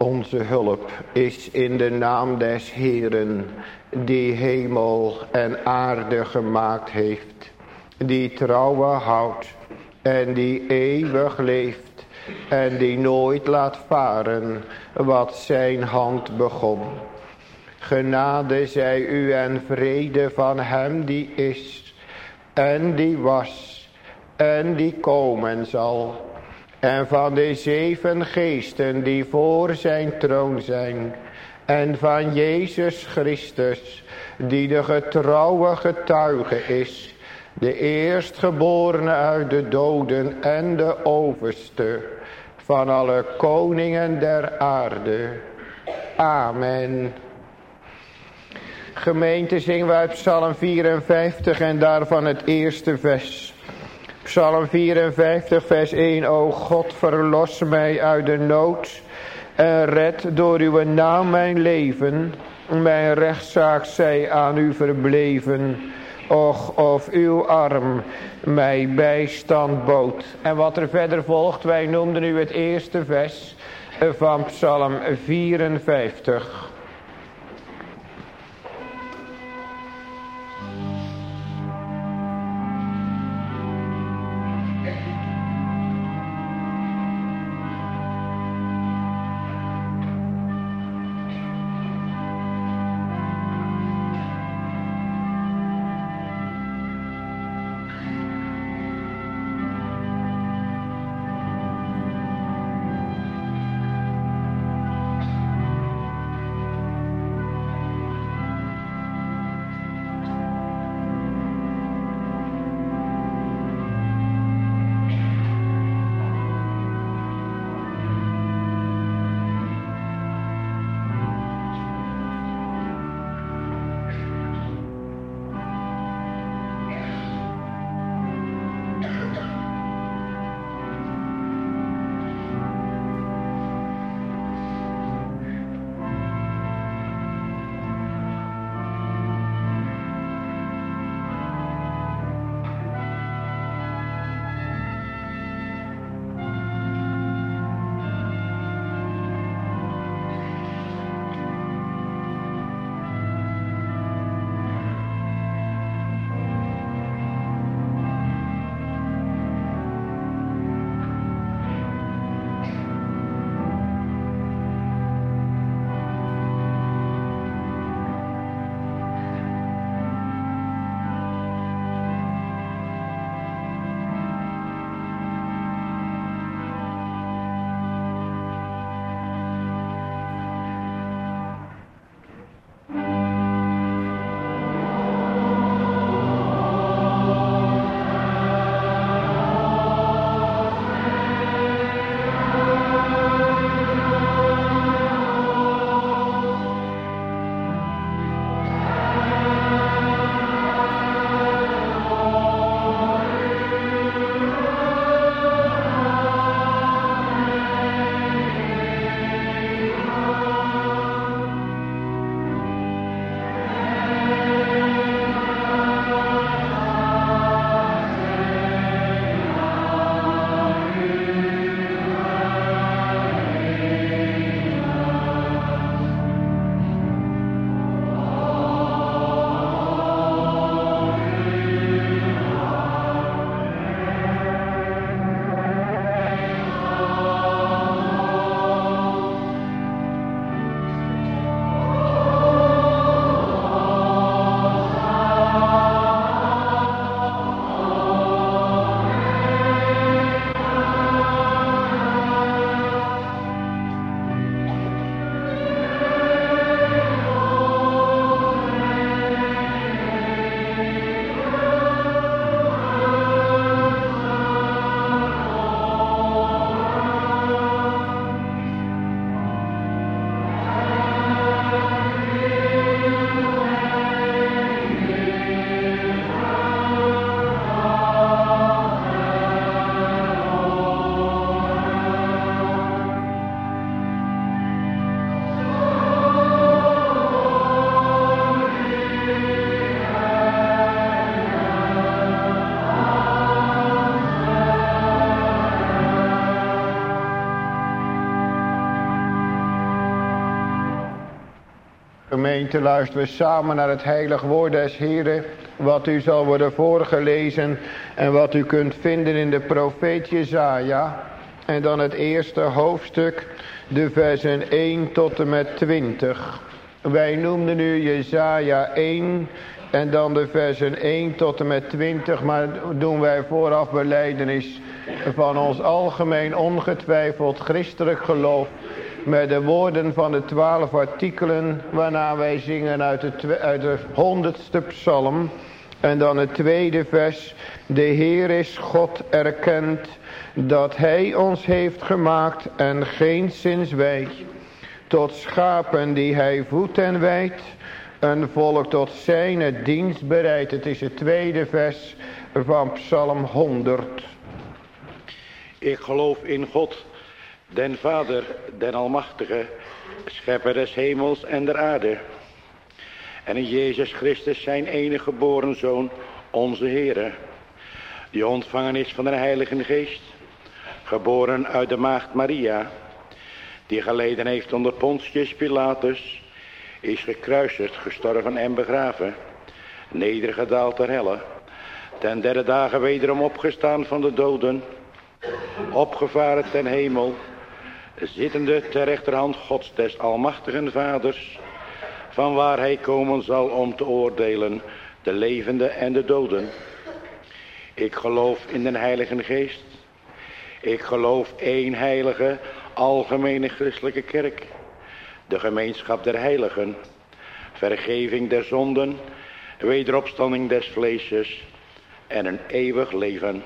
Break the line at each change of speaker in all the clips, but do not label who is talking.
Onze hulp is in de naam des Heeren, die hemel en aarde gemaakt heeft, die trouwen houdt en die eeuwig leeft en die nooit laat varen wat zijn hand begon. Genade zij u en vrede van hem die is en die was en die komen zal, en van de 7 geesten die voor zijn troon zijn, en van Jezus Christus, die de getrouwe getuige is, de eerstgeborene uit de doden en de overste van alle koningen der aarde. Amen. Gemeente, zingen wij Psalm 54 en daarvan het eerste vers. Psalm 54 vers 1. O God, verlos mij uit de nood en red door uw naam mijn leven. Mijn rechtszaak zij aan u verbleven. Och, of uw arm mij bijstand bood. En wat er verder volgt, wij noemden u het eerste vers van Psalm 54. Gemeente, luisteren we samen naar het heilig woord des Heren, wat u zal worden voorgelezen en wat u kunt vinden in de profeet Jesaja. En dan het eerste hoofdstuk, de versen 1 tot en met 20. Wij noemden nu Jesaja 1 en dan de versen 1 tot en met 20, maar doen wij vooraf belijdenis van ons algemeen ongetwijfeld christelijk geloof met de woorden van de 12 artikelen waarna wij zingen uit de 100ste psalm. En dan het tweede vers, de Heer is God erkend dat Hij ons heeft gemaakt en geenszins wij, tot schapen die Hij voedt en weidt, een volk tot zijn dienst bereidt. Het is het tweede vers van psalm 100.
Ik geloof in God, den Vader, den Almachtige, schepper des hemels en der aarde. En in Jezus Christus zijn enige geboren Zoon, onze Heere, die ontvangen is van de Heilige Geest, geboren uit de maagd Maria, die geleden heeft onder Pontius Pilatus, is gekruisigd, gestorven en begraven, nedergedaald ter helle, ten derde dagen wederom opgestaan van de doden, opgevaren ten hemel, zittende ter rechterhand Gods des almachtigen Vaders, van waar hij komen zal om te oordelen de levenden en de doden. Ik geloof in den Heilige Geest. Ik geloof één heilige, algemene christelijke kerk, de gemeenschap der heiligen, vergeving der zonden, wederopstanding des vleeses en een eeuwig leven.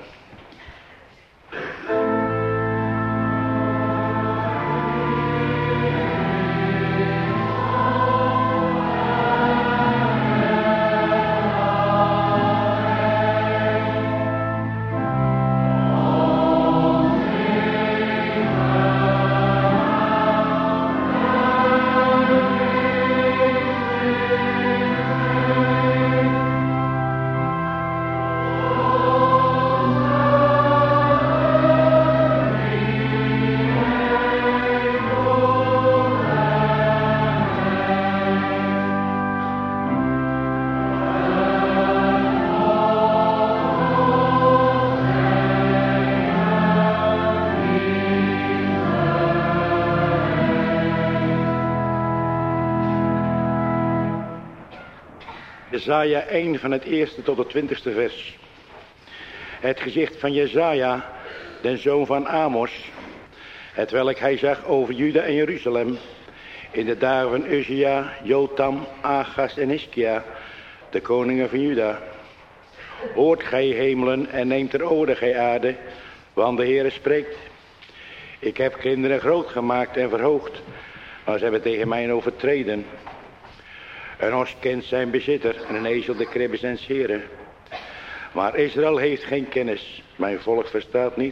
Jesaja 1 van het eerste tot het 20ste vers. Het gezicht van Jesaja, den zoon van Amos, hetwelk hij zag over Juda en Jeruzalem, in de dagen van Uzia, Jotam, Achaz en Hiskia, de koningen van Juda. Hoort gij hemelen en neemt ter orde gij aarde, want de Heere spreekt. Ik heb kinderen groot gemaakt en verhoogd, maar ze hebben tegen mij overtreden. Een os kent zijn bezitter en een ezel de kribbe zijn heren. Maar Israël heeft geen kennis, mijn volk verstaat niet.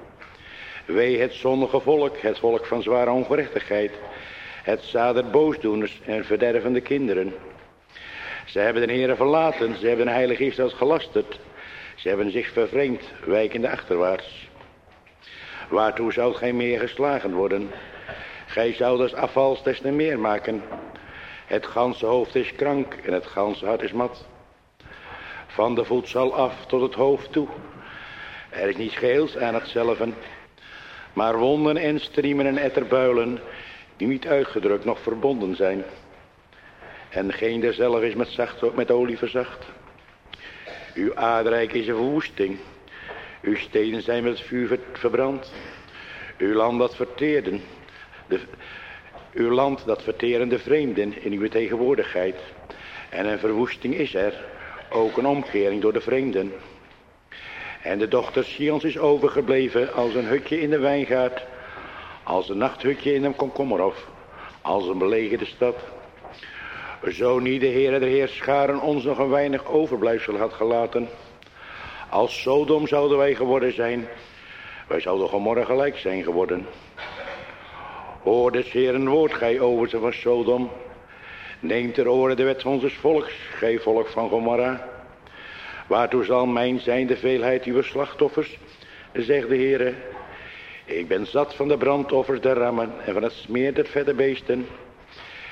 Wee het zondige volk, het volk van zware ongerechtigheid, het zaad der boosdoeners en verdervende kinderen. Ze hebben de Heere verlaten, ze hebben de heilige Israël gelasterd. Ze hebben zich vervreemd, wijkende achterwaarts. Waartoe zoudt gij meer geslagen worden? Gij zoudt als afvals des te meer maken. Het ganse hoofd is krank en het ganse hart is mat. Van de voedsel af tot het hoofd toe. Er is niets geheels aan hetzelfde, maar wonden en striemen en etterbuilen die niet uitgedrukt nog verbonden zijn. En geen derzelve is met olie verzacht. Uw aardrijk is een verwoesting. Uw steden zijn met het vuur verbrand. Uw land dat verterende vreemden in uw tegenwoordigheid. En een verwoesting is er, ook een omkering door de vreemden. En de dochter Sions is overgebleven als een hutje in de wijngaard, als een nachthutje in een komkommerhof, als een belegerde stad. Zo niet de Heere der Heerscharen ons nog een weinig overblijfsel had gelaten. Als Sodom zouden wij geworden zijn, wij zouden Gomorra gelijk zijn geworden. Hoor des Heeren woord, gij overste van Sodom. Neem ter oren de wet van ons volks, gij volk van Gomorra. Waartoe zal mijn zijn de veelheid uw slachtoffers, zegt de Heere. Ik ben zat van de brandoffers der rammen en van het smeer der vette beesten.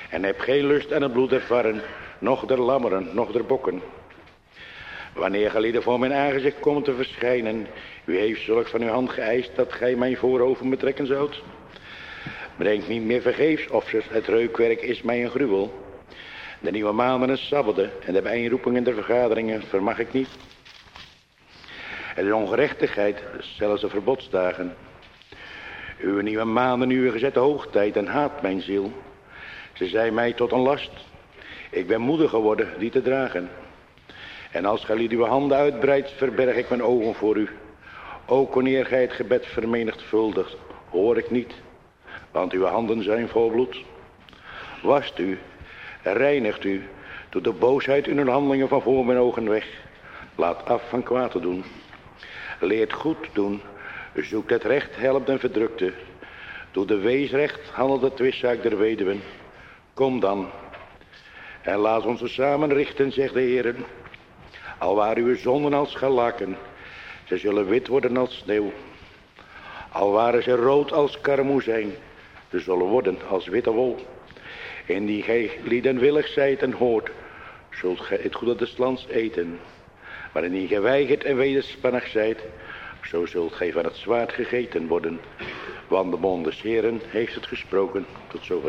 En heb geen lust aan het bloed der varren, noch der lammeren, noch der bokken. Wanneer gelieden voor mijn aangezicht komt te verschijnen, u heeft zulk van uw hand geëist dat gij mijn voorhoofd betrekken zoudt. Brengt niet meer vergeefs offers, het reukwerk is mij een gruwel. De nieuwe maanden en sabbaten en de bijeenroepingen der vergaderingen vermag ik niet. Het is ongerechtigheid, zelfs de verbodsdagen. Uw nieuwe maanden, uw gezette hoogtijd en haat mijn ziel. Ze zijn mij tot een last. Ik ben moedig geworden die te dragen. En als gij uw handen uitbreidt, verberg ik mijn ogen voor u. Ook wanneer gij het gebed vermenigvuldigt, hoor ik niet. Want uw handen zijn vol bloed. Wast u, reinigt u, doet de boosheid in uw handelingen van voor mijn ogen weg. Laat af van kwaad te doen. Leert goed doen, zoekt het recht, helpt den verdrukte. Doe de weesrecht, handelt de twistzaak der weduwen. Kom dan, en laat ons samen richten, zegt de Heer. Al waren uw zonden als gelakken, ze zullen wit worden als sneeuw. Al waren ze rood als karmoezijn, ze zullen worden als witte wol. In die gij lieden willig zijt en hoort, zult gij het goede des lands eten. Maar indien gij weigert en wederspannig zijt, zo zult gij van het zwaard gegeten worden. Want de mond des Heeren heeft het gesproken. Tot zover.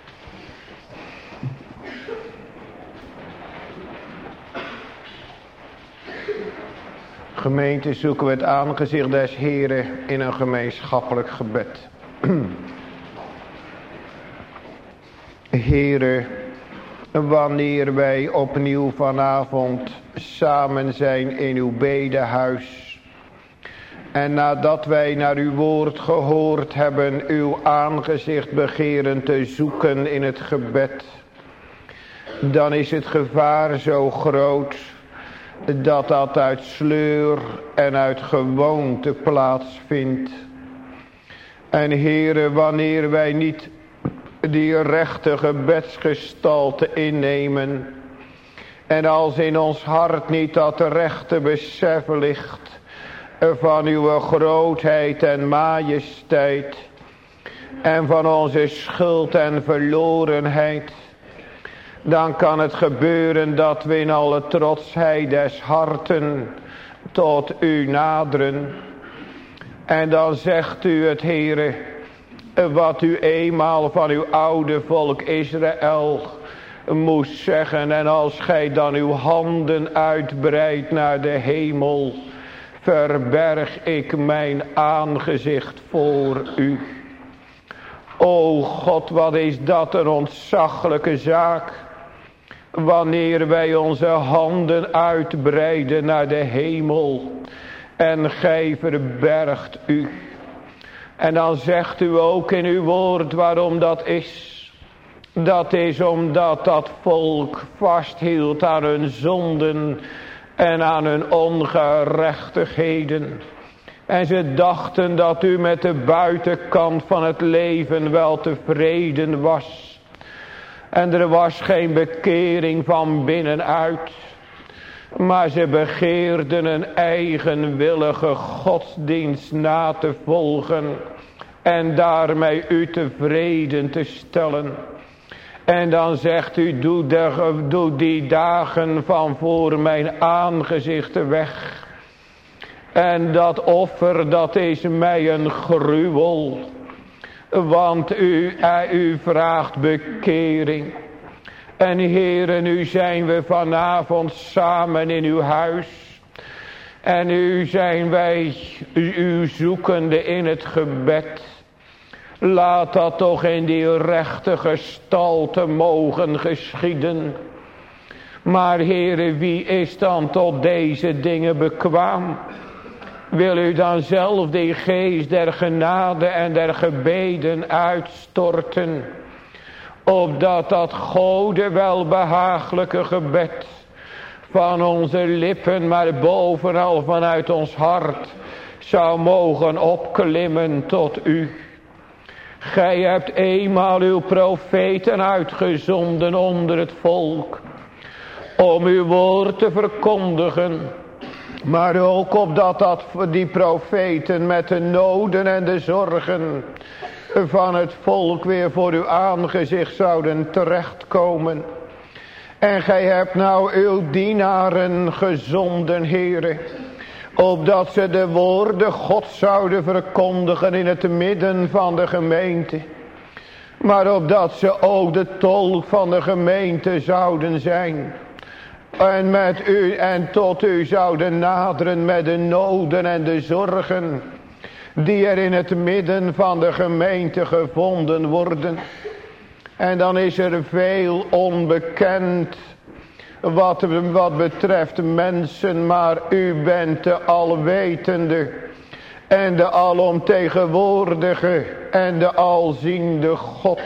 Gemeente, zoeken we het aangezicht des Heren in een gemeenschappelijk gebed. Heere, wanneer wij opnieuw vanavond samen zijn in uw bedehuis, en nadat wij naar uw woord gehoord hebben, uw aangezicht begeren te zoeken in het gebed, dan is het gevaar zo groot dat uit sleur en uit gewoonte plaatsvindt. En Heere, wanneer wij niet die rechte gebedsgestalte innemen, en als in ons hart niet dat rechte besef ligt van uw grootheid en majesteit, en van onze schuld en verlorenheid, dan kan het gebeuren dat we in alle trotsheid des harten tot u naderen. En dan zegt u het, Heere, wat u eenmaal van uw oude volk Israël moest zeggen. En als gij dan uw handen uitbreidt naar de hemel, verberg ik mijn aangezicht voor u. O God, wat is dat een ontzaglijke zaak, wanneer wij onze handen uitbreiden naar de hemel en gij verbergt u. En dan zegt u ook in uw woord waarom dat is. Dat is omdat dat volk vasthield aan hun zonden en aan hun ongerechtigheden. En ze dachten dat u met de buitenkant van het leven wel tevreden was. En er was geen bekering van binnenuit. Maar ze begeerden een eigenwillige godsdienst na te volgen. En daarmee u tevreden te stellen. En dan zegt u, doe die dagen van voor mijn aangezicht weg. En dat offer, dat is mij een gruwel. Want u vraagt bekering. En Heere, nu zijn we vanavond samen in uw huis. En nu zijn wij u zoekende in het gebed. Laat dat toch in die rechte gestalte mogen geschieden. Maar Heere, wie is dan tot deze dingen bekwaam? Wil u dan zelf die geest der genade en der gebeden uitstorten, opdat dat Gode welbehagelijke gebed van onze lippen, maar bovenal vanuit ons hart, zou mogen opklimmen tot u. Gij hebt eenmaal uw profeten uitgezonden onder het volk, om uw woord te verkondigen. Maar ook opdat die profeten met de noden en de zorgen van het volk weer voor uw aangezicht zouden terechtkomen. En gij hebt nou uw dienaren gezonden, Heere, opdat ze de woorden God zouden verkondigen in het midden van de gemeente. Maar opdat ze ook de tolk van de gemeente zouden zijn. En met u en tot u zouden naderen met de noden en de zorgen die er in het midden van de gemeente gevonden worden. En dan is er veel onbekend wat betreft mensen, maar u bent de alwetende en de alomtegenwoordige en de alziende God.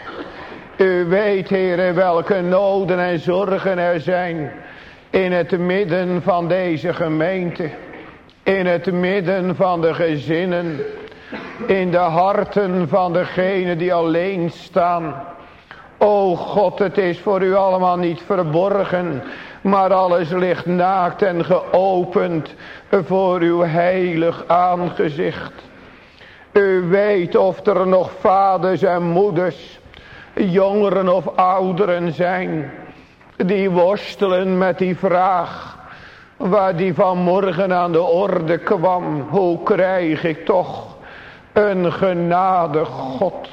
U weet, Heere, welke noden en zorgen er zijn in het midden van deze gemeente. In het midden van de gezinnen. In de harten van degenen die alleen staan. O God, het is voor u allemaal niet verborgen. Maar alles ligt naakt en geopend voor uw heilig aangezicht. U weet of er nog vaders en moeders, jongeren of ouderen zijn, die worstelen met die vraag, waar die vanmorgen aan de orde kwam. Hoe krijg ik toch een genadig God?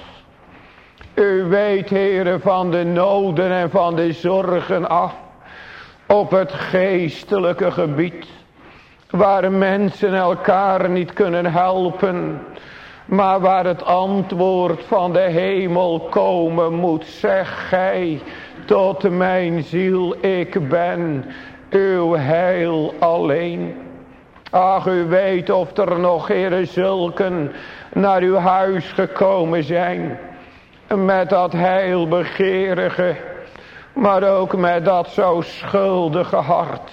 U weet, Heere, van de noden en van de zorgen af op het geestelijke gebied, waar mensen elkaar niet kunnen helpen, maar waar het antwoord van de hemel komen moet. Zeg gij tot mijn ziel, ik ben uw heil alleen. Ach, u weet of er nog, Heere, zulken naar uw huis gekomen zijn, met dat heilbegeerige, maar ook met dat zo schuldige hart,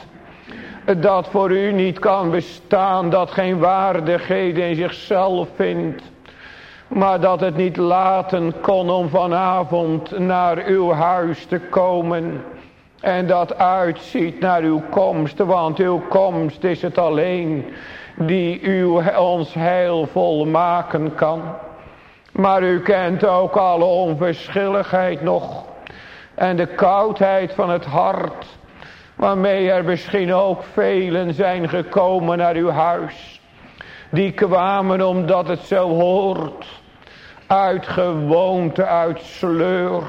dat voor u niet kan bestaan, dat geen waardigheden in zichzelf vindt, maar dat het niet laten kon om vanavond naar uw huis te komen, en dat uitziet naar uw komst, want uw komst is het alleen die ons heilvol maken kan. Maar u kent ook alle onverschilligheid nog en de koudheid van het hart, waarmee er misschien ook velen zijn gekomen naar uw huis. Die kwamen omdat het zo hoort, uit gewoonte, uit sleur.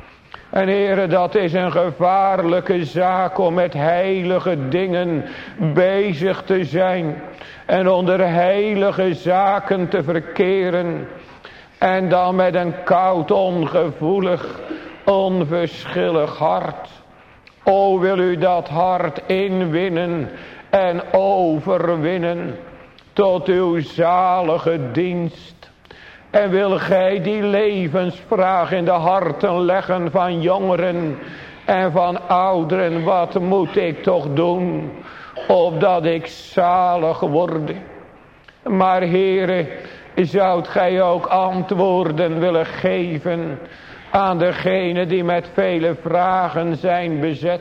En Heere, dat is een gevaarlijke zaak om met heilige dingen bezig te zijn en onder heilige zaken te verkeren. En dan met een koud, ongevoelig, onverschillig hart. O, wil u dat hart inwinnen en overwinnen tot uw zalige dienst. En wil gij die levensvraag in de harten leggen van jongeren en van ouderen. Wat moet ik toch doen, opdat ik zalig word? Maar Heere, zoudt gij ook antwoorden willen geven aan degenen die met vele vragen zijn bezet,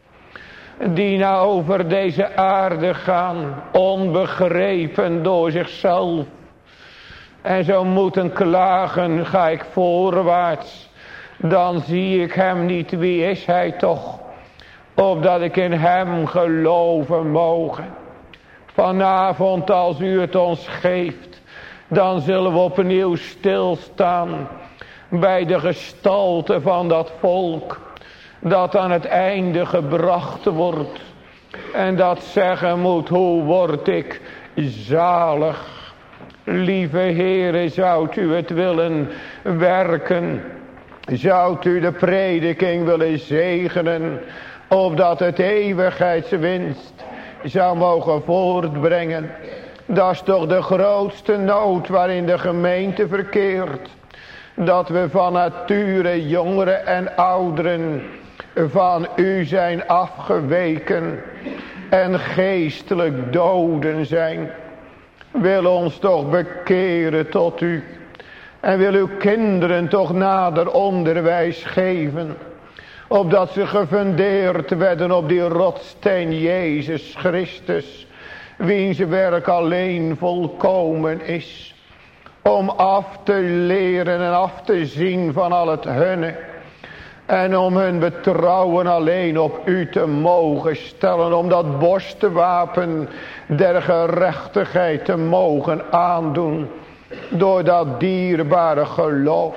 die nou over deze aarde gaan, onbegrepen door zichzelf, en zo moeten klagen, ga ik voorwaarts, dan zie ik hem niet, wie is hij toch, opdat ik in hem geloven mogen. Vanavond, als u het ons geeft, dan zullen we opnieuw stilstaan bij de gestalte van dat volk, dat aan het einde gebracht wordt, en dat zeggen moet, hoe word ik zalig. Lieve Heere, zoudt u het willen werken, zoudt u de prediking willen zegenen, opdat het eeuwigheidswinst zou mogen voortbrengen. Dat is toch de grootste nood waarin de gemeente verkeert. Dat we van nature, jongeren en ouderen, van u zijn afgeweken en geestelijk doden zijn. Wil ons toch bekeren tot u. En wil uw kinderen toch nader onderwijs geven, opdat ze gefundeerd werden op die rotsteen Jezus Christus, wiens werk alleen volkomen is. Om af te leren en af te zien van al het hunne. En om hun betrouwen alleen op u te mogen stellen. Om dat borstenwapen der gerechtigheid te mogen aandoen. Door dat dierbare geloof.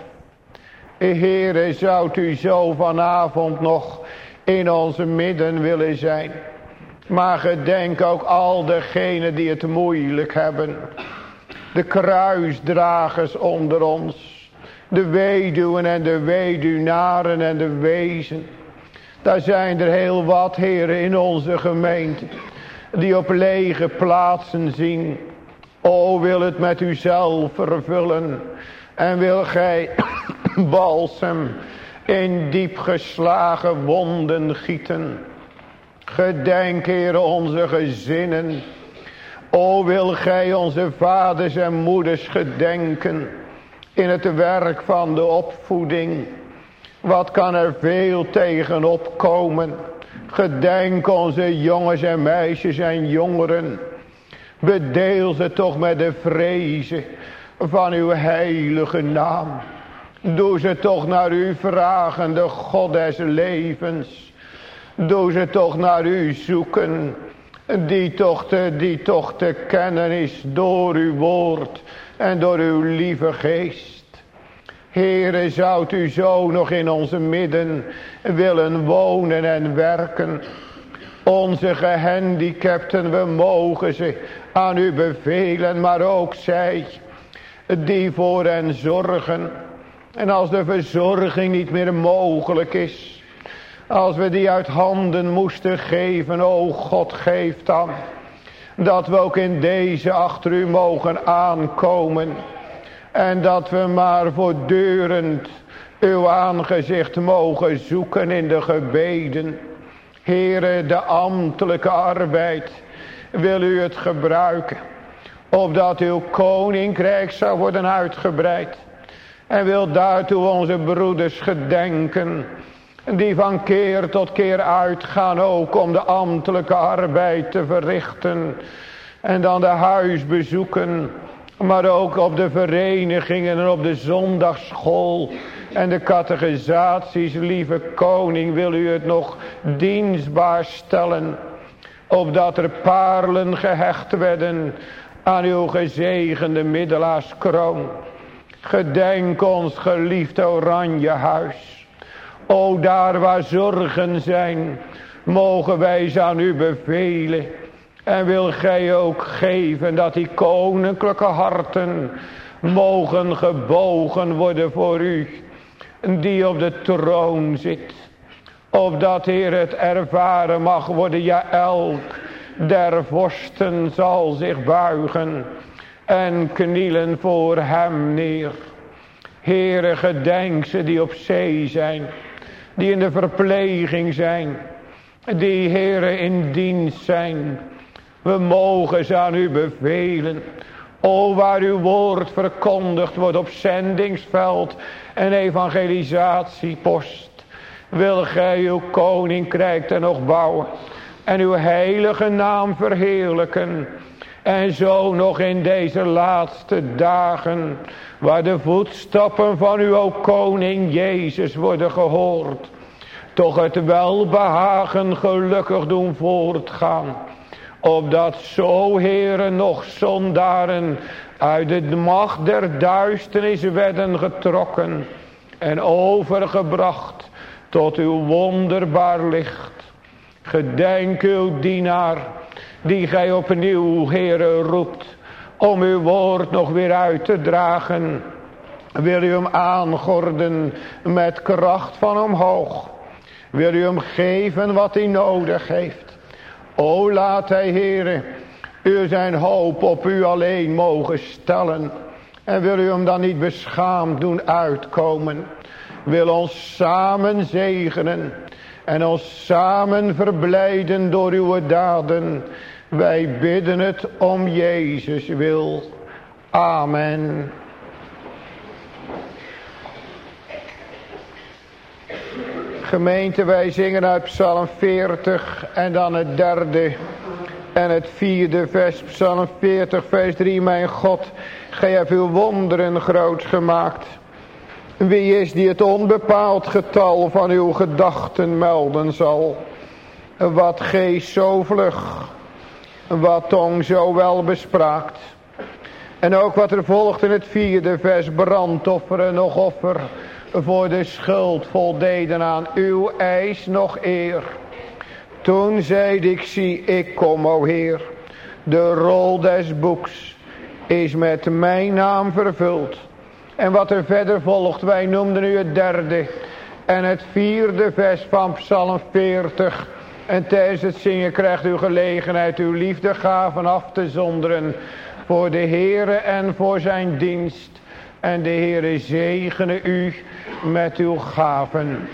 Heere, zou u zo vanavond nog in onze midden willen zijn. Maar gedenk ook al degenen die het moeilijk hebben. De kruisdragers onder ons. De weduwen en de weduwnaren en de wezen. Daar zijn er heel wat, heren, in onze gemeente. Die op lege plaatsen zien. O, wil het met uzelf vervullen. En wil gij balsem in diep geslagen wonden gieten. Gedenk, Heer, onze gezinnen. O, wil gij onze vaders en moeders gedenken. In het werk van de opvoeding. Wat kan er veel tegenop komen. Gedenk onze jongens en meisjes en jongeren. Bedeel ze toch met de vrezen van uw heilige naam. Doe ze toch naar u vragen, de God des levens. Doe ze toch naar u zoeken. Die toch te kennen is door uw woord en door uw lieve geest. Heere, zou u zo nog in onze midden willen wonen en werken. Onze gehandicapten, we mogen ze aan u bevelen, maar ook zij die voor hen zorgen. En als de verzorging niet meer mogelijk is, als we die uit handen moesten geven, o God, geef dan dat we ook in deze achter u mogen aankomen. En dat we maar voortdurend uw aangezicht mogen zoeken in de gebeden. Heere, de ambtelijke arbeid, wil u het gebruiken. Opdat uw koninkrijk zou worden uitgebreid. En wil daartoe onze broeders gedenken. Die van keer tot keer uitgaan ook om de ambtelijke arbeid te verrichten. En dan de huisbezoeken. Maar ook op de verenigingen en op de zondagsschool. En de catechisaties, lieve koning, wil u het nog dienstbaar stellen. Opdat er paarlen gehecht werden aan uw gezegende middelaarskroon. Gedenk ons geliefd Oranjehuis. O, daar waar zorgen zijn, mogen wij ze aan u bevelen. En wil gij ook geven dat die koninklijke harten mogen gebogen worden voor u, die op de troon zit. Opdat, Heer, het ervaren mag worden, ja, elk der vorsten zal zich buigen en knielen voor hem neer. Heere, gedenk ze die op zee zijn, die in de verpleging zijn, die, Heere, in dienst zijn. We mogen ze aan u bevelen. O, waar uw woord verkondigd wordt op zendingsveld en evangelisatiepost. Wil gij uw koninkrijk er nog bouwen en uw heilige naam verheerlijken. En zo nog in deze laatste dagen, waar de voetstappen van uw o koning Jezus worden gehoord, toch het welbehagen gelukkig doen voortgaan. Opdat zo, Heere, nog zondaren uit de macht der duisternis werden getrokken en overgebracht tot uw wonderbaar licht. Gedenk uw dienaar, die gij opnieuw, Heere, roept, om uw woord nog weer uit te dragen. Wil u hem aangorden met kracht van omhoog. Wil u hem geven wat hij nodig heeft. O, laat hij, Heere, u zijn hoop op u alleen mogen stellen. En wil u hem dan niet beschaamd doen uitkomen. Wil ons samen zegenen. En ons samen verblijden door uw daden. Wij bidden het om Jezus wil. Amen. Gemeente, wij zingen uit Psalm 40 en dan het derde en het vierde vers. Psalm 40 vers 3. Mijn God, Gij hebt uw wonderen groot gemaakt. Wie is die het onbepaald getal van uw gedachten melden zal? Wat geest zo vlug, wat tong zo wel bespraakt. En ook wat er volgt in het 4e vers, brandoffer en nog offer voor de schuld voldeden aan uw eis nog eer. Toen zeide ik, zie ik kom, o Heer, de rol des boeks is met mijn naam vervuld. En wat er verder volgt, wij noemden nu het 3e en het 4e vers van Psalm 40. En tijdens het zingen krijgt u gelegenheid uw liefdegaven af te zonderen voor de Heere en voor zijn dienst. En de Heere zegene u met uw gaven.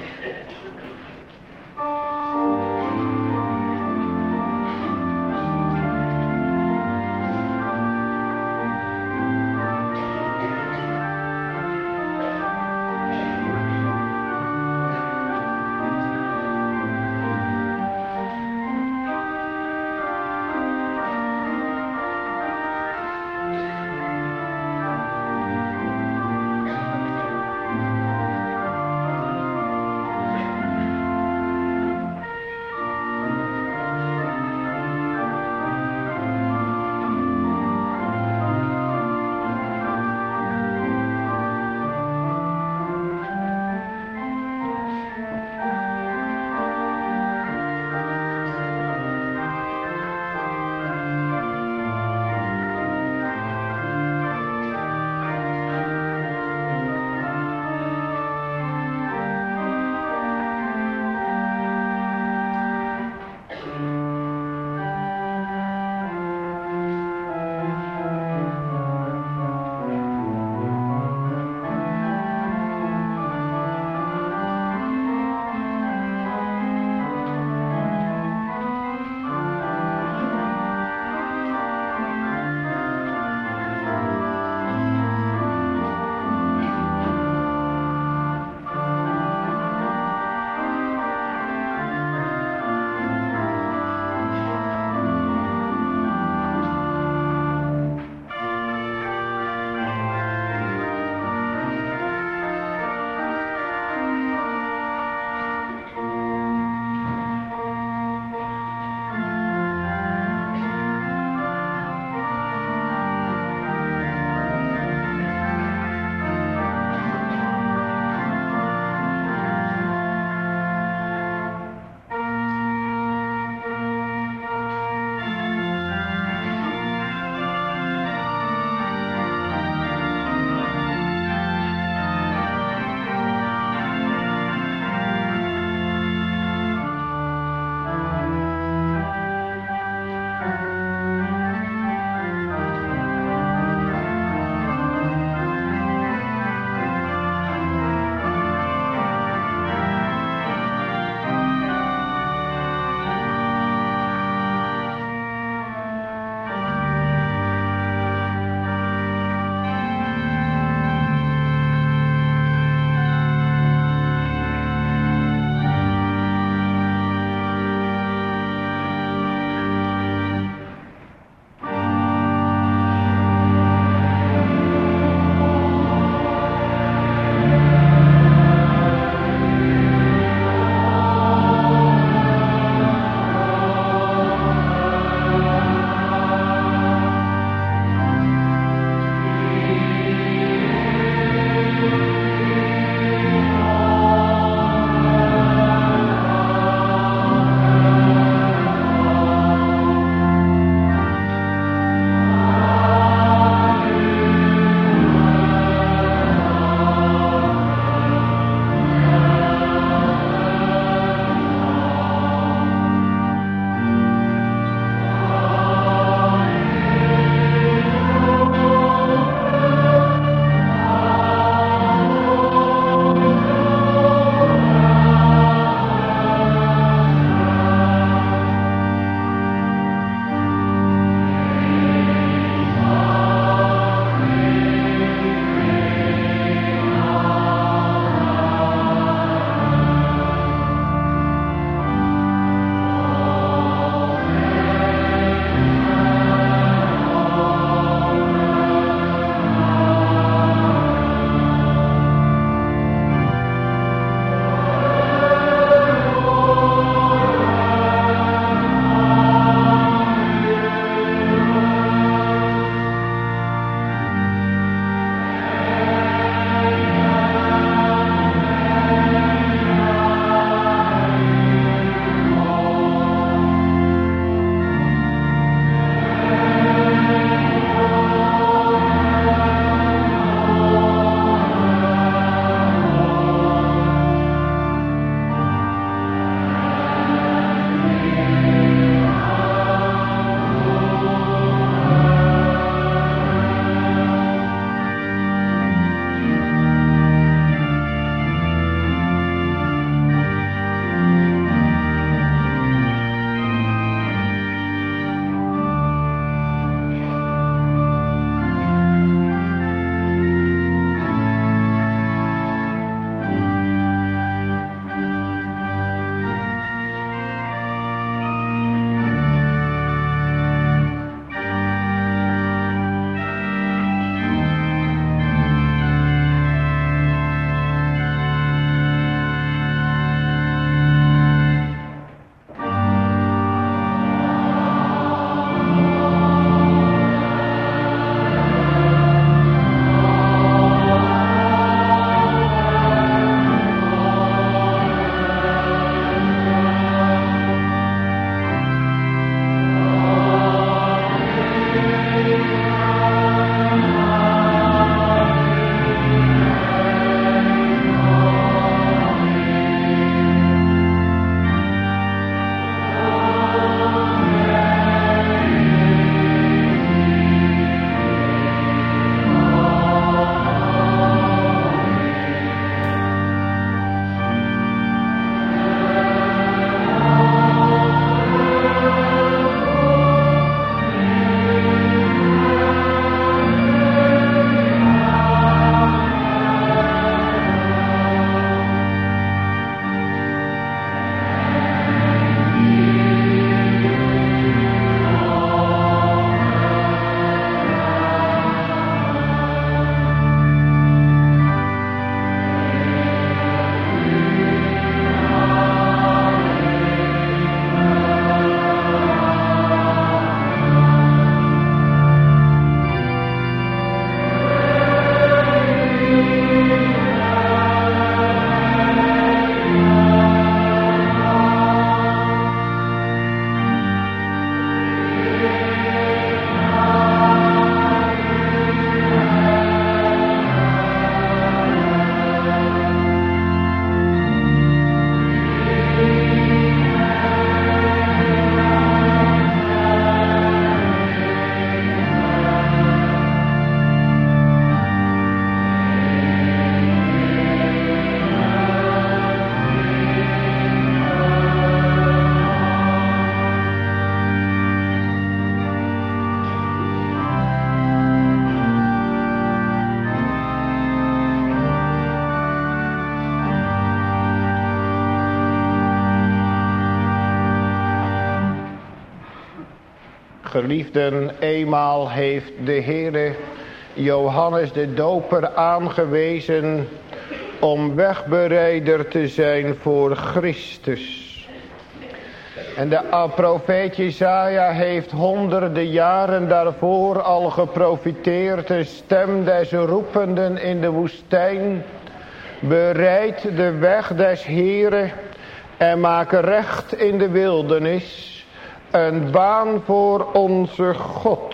Geliefden, eenmaal heeft de Heere Johannes de Doper aangewezen om wegbereider te zijn voor Christus. En de profeet Jesaja heeft honderden jaren daarvoor al geprofiteerd. De stem des roependen in de woestijn. Bereid de weg des Heere en maak recht in de wildernis. Een baan voor onze God.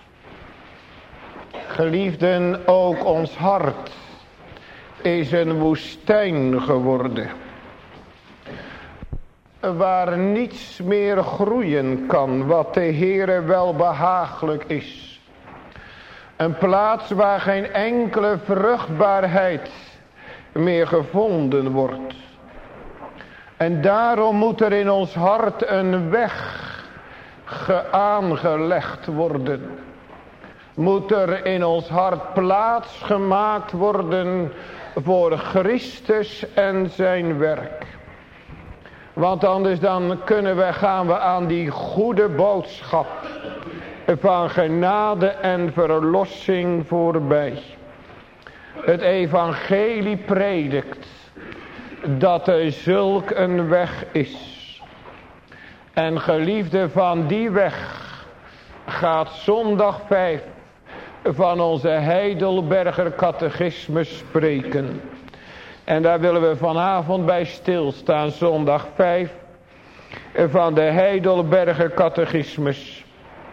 Geliefden, ook ons hart is een woestijn geworden. Waar niets meer groeien kan wat de Heere wel behagelijk is. Een plaats waar geen enkele vruchtbaarheid meer gevonden wordt. En daarom moet er in ons hart een weg aangelegd worden. Moet er in ons hart plaats gemaakt worden voor Christus en zijn werk. Want anders dan gaan we aan die goede boodschap van genade en verlossing voorbij. Het evangelie predikt dat er zulk een weg is. En geliefde, van die weg gaat zondag 5 van onze Heidelberger catechismus spreken. En daar willen we vanavond bij stilstaan, zondag 5 van de Heidelberger catechismus.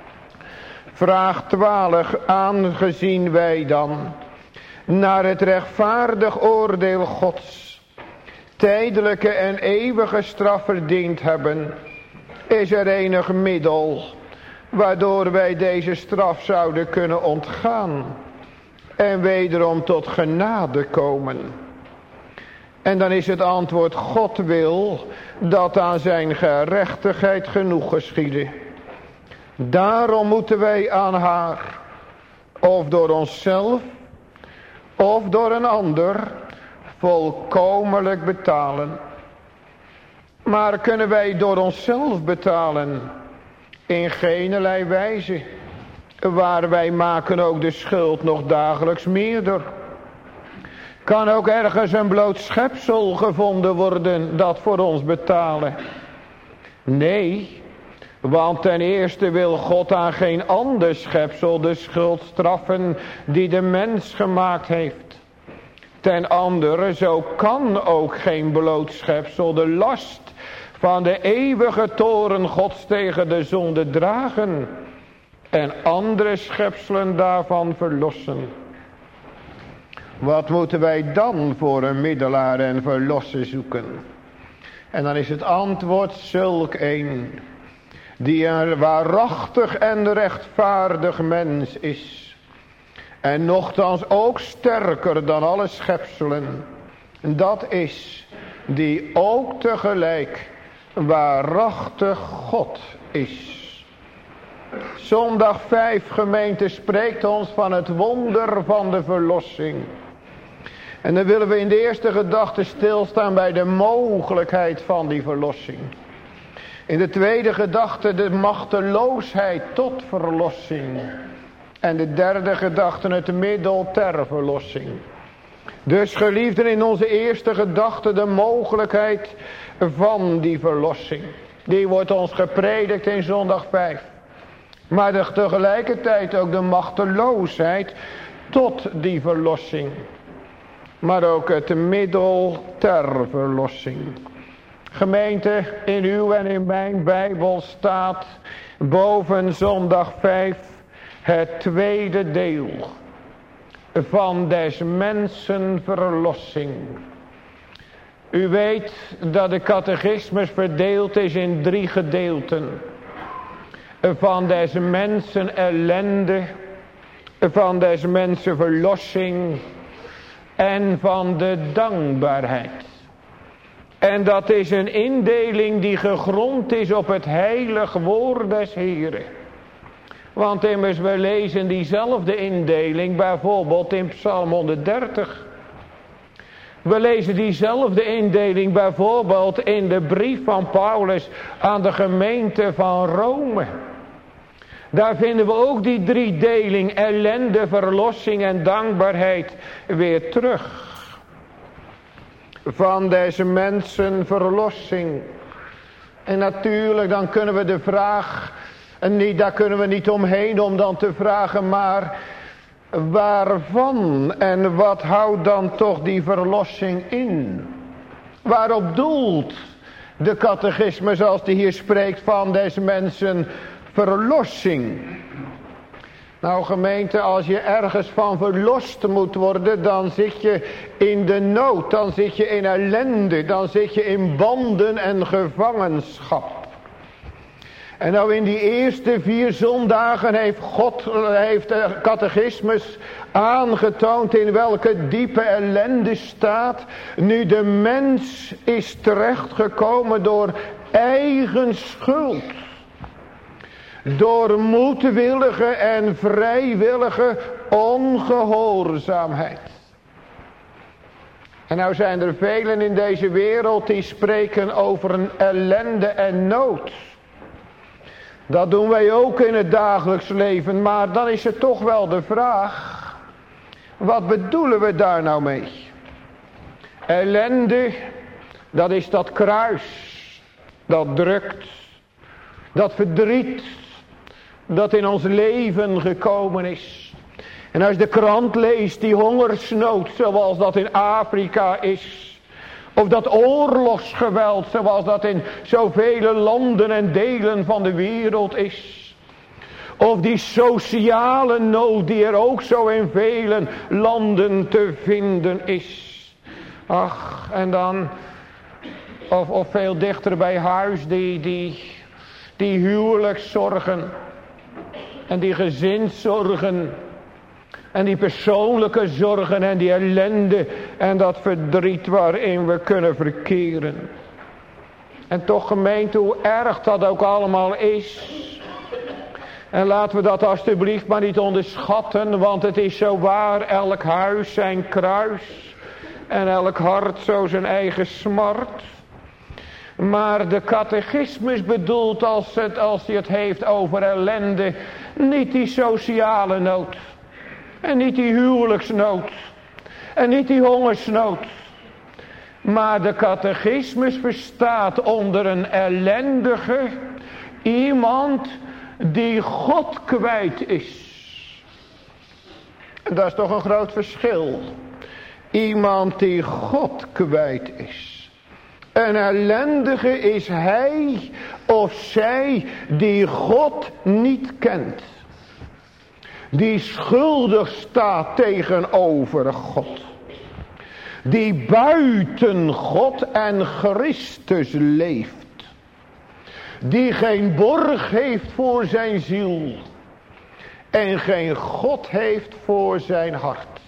Vraag 12, aangezien wij dan naar het rechtvaardig oordeel Gods tijdelijke en eeuwige straf verdiend hebben, is er enig middel waardoor wij deze straf zouden kunnen ontgaan en wederom tot genade komen. En dan is het antwoord: God wil dat aan zijn gerechtigheid genoeg geschiede. Daarom moeten wij aan haar, of door onszelf, of door een ander, volkomenlijk betalen. Maar kunnen wij door onszelf betalen? In geenerlei wijze. Waar wij maken ook de schuld nog dagelijks meerder. Kan ook ergens een bloot schepsel gevonden worden dat voor ons betalen? Nee, want ten eerste wil God aan geen ander schepsel de schuld straffen die de mens gemaakt heeft. Ten andere, zo kan ook geen bloot schepsel de last van de eeuwige toorn Gods tegen de zonde dragen en andere schepselen daarvan verlossen. Wat moeten wij dan voor een middelaar en verlosser zoeken? En dan is het antwoord zulk een die een waarachtig en rechtvaardig mens is. En nochtans ook sterker dan alle schepselen. Dat is die ook tegelijk waarachtig God is. Zondag 5 gemeente spreekt ons van het wonder van de verlossing. En dan willen we in de eerste gedachte stilstaan bij de mogelijkheid van die verlossing. In de tweede gedachte de machteloosheid tot verlossing. En de derde gedachte het middel ter verlossing. Dus geliefden, in onze eerste gedachte de mogelijkheid van die verlossing. Die wordt ons gepredikt in zondag 5. Maar tegelijkertijd ook de machteloosheid tot die verlossing. Maar ook het middel ter verlossing. Gemeente, in uw en in mijn Bijbel staat boven zondag 5 het tweede deel van des mensen verlossing. U weet dat de catechismus verdeeld is in 3 gedeelten. Van des mensen ellende, van des mensen verlossing en van de dankbaarheid. En dat is een indeling die gegrond is op het heilig woord des Heren. Want immers we lezen diezelfde indeling bijvoorbeeld in Psalm 130. We lezen diezelfde indeling bijvoorbeeld in de brief van Paulus aan de gemeente van Rome. Daar vinden we ook die driedeling, ellende, verlossing en dankbaarheid weer terug. Van deze mensen verlossing. En natuurlijk dan kunnen we de vraag, daar kunnen we niet omheen om dan te vragen, maar waarvan en wat houdt dan toch die verlossing in? Waarop doelt de catechismus als die hier spreekt van deze mensen verlossing? Nou gemeente, als je ergens van verlost moet worden, dan zit je in de nood, dan zit je in ellende, dan zit je in banden en gevangenschap. En nou in die eerste 4 zondagen heeft de catechismus aangetoond in welke diepe ellende staat. Nu de mens is terechtgekomen door eigen schuld. Door moedwillige en vrijwillige ongehoorzaamheid. En nou zijn er velen in deze wereld die spreken over een ellende en nood. Dat doen wij ook in het dagelijks leven, maar dan is het toch wel de vraag, wat bedoelen we daar nou mee? Ellende, dat is dat kruis, dat drukt, dat verdriet, dat in ons leven gekomen is. En als je de krant leest, die hongersnood zoals dat in Afrika is. Of dat oorlogsgeweld zoals dat in zoveel landen en delen van de wereld is. Of die sociale nood die er ook zo in vele landen te vinden is. Ach, en dan, of veel dichter bij huis, die huwelijkszorgen. En die gezinszorgen. En die persoonlijke zorgen en die ellende en dat verdriet waarin we kunnen verkeren. En toch gemeente, hoe erg dat ook allemaal is. En laten we dat alstublieft maar niet onderschatten, want het is zo waar, elk huis zijn kruis. En elk hart zo zijn eigen smart. Maar de catechismus bedoelt als hij het heeft over ellende, niet die sociale nood. En niet die huwelijksnood. En niet die hongersnood. Maar de catechismus verstaat onder een ellendige iemand die God kwijt is. En dat is toch een groot verschil. Iemand die God kwijt is. Een ellendige is hij of zij die God niet kent. Die schuldig staat tegenover God. Die buiten God en Christus leeft. Die geen borg heeft voor zijn ziel. En geen God heeft voor zijn hart.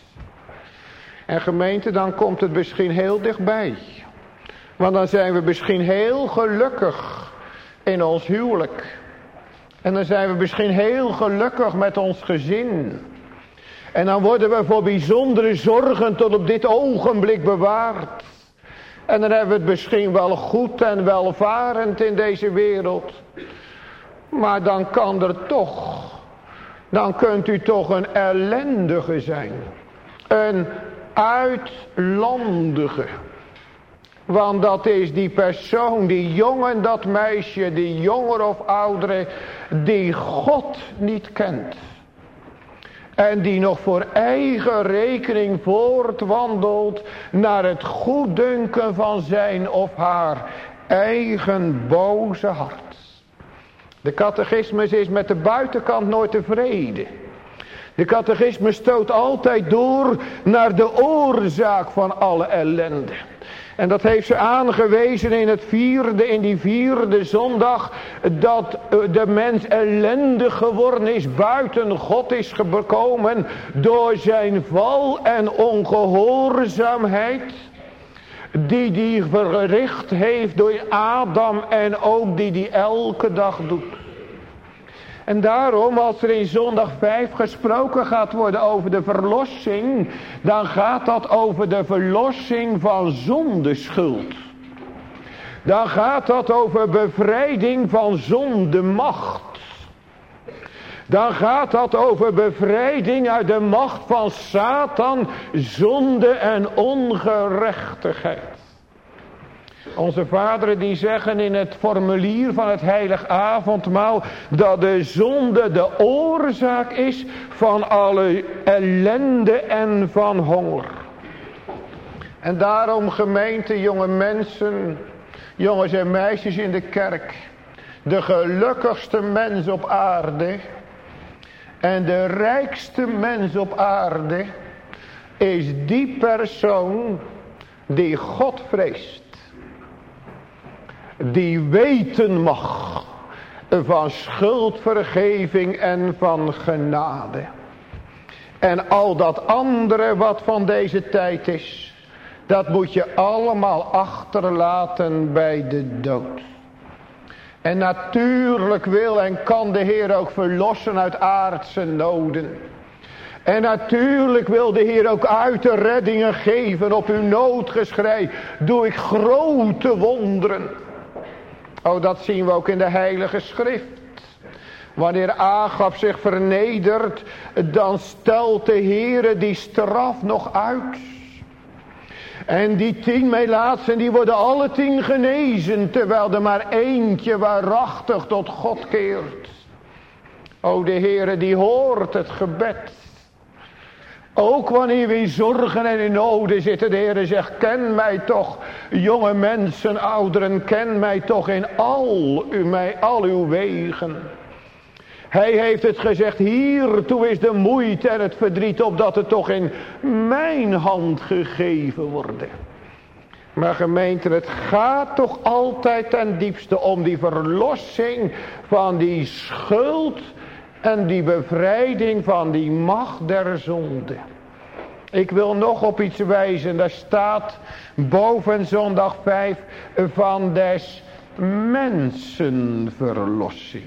En gemeente, dan komt het misschien heel dichtbij. Want dan zijn we misschien heel gelukkig in ons huwelijk. En dan zijn we misschien heel gelukkig met ons gezin. En dan worden we voor bijzondere zorgen tot op dit ogenblik bewaard. En dan hebben we het misschien wel goed en welvarend in deze wereld. Maar dan kan er toch, dan kunt u toch een ellendige zijn. Een uitlandige. Want dat is die persoon, die jongen, dat meisje, die jonger of oudere, die God niet kent. En die nog voor eigen rekening voortwandelt naar het goeddunken van zijn of haar eigen boze hart. De catechismus is met de buitenkant nooit tevreden. De catechismus stoot altijd door naar de oorzaak van alle ellende. En dat heeft ze aangewezen in die vierde zondag, dat de mens ellendig geworden is, buiten God is gekomen door zijn val en ongehoorzaamheid, die verricht heeft door Adam en ook die elke dag doet. En daarom, als er in zondag 5 gesproken gaat worden over de verlossing, dan gaat dat over de verlossing van zondeschuld. Dan gaat dat over bevrijding van zondemacht. dan gaat dat over bevrijding uit de macht van Satan, zonde en ongerechtigheid. Onze vaderen die zeggen in het formulier van het heilig avondmaal dat de zonde de oorzaak is van alle ellende en van honger. En daarom gemeente, jonge mensen, jongens en meisjes in de kerk, de gelukkigste mens op aarde en de rijkste mens op aarde is die persoon die God vreest. Die weten mag van schuldvergeving en van genade. En al dat andere wat van deze tijd is, dat moet je allemaal achterlaten bij de dood. En natuurlijk wil en kan de Heer ook verlossen uit aardse noden. En natuurlijk wil de Heer ook uit de reddingen geven. Op uw noodgeschrei doe ik grote wonderen. Oh, dat zien we ook in de Heilige Schrift. Wanneer Agab zich vernedert, dan stelt de Heer die straf nog uit. En die 10 melaatsen, die worden alle 10 genezen, terwijl er maar eentje waarachtig tot God keert. O, de Heer die hoort het gebed. Ook wanneer we in zorgen en in noden zitten, de Heer zegt, ken mij toch, jonge mensen, ouderen, ken mij toch in al uw wegen. Hij heeft het gezegd, hiertoe is de moeite en het verdriet, opdat het toch in mijn hand gegeven worden. Maar gemeente, het gaat toch altijd ten diepste om die verlossing van die schuld en die bevrijding van die macht der zonde. Ik wil nog op iets wijzen. Daar staat boven zondag 5 van des mensen verlossing.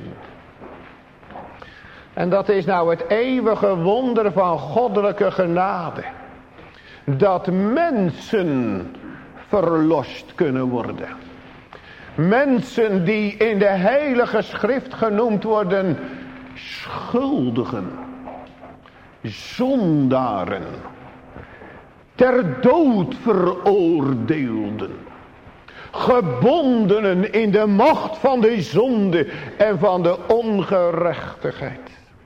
En dat is nou het eeuwige wonder van goddelijke genade. Dat mensen verlost kunnen worden. Mensen die in de heilige schrift genoemd worden schuldigen, zondaren, ter dood veroordeelden, gebondenen in de macht van de zonde en van de ongerechtigheid.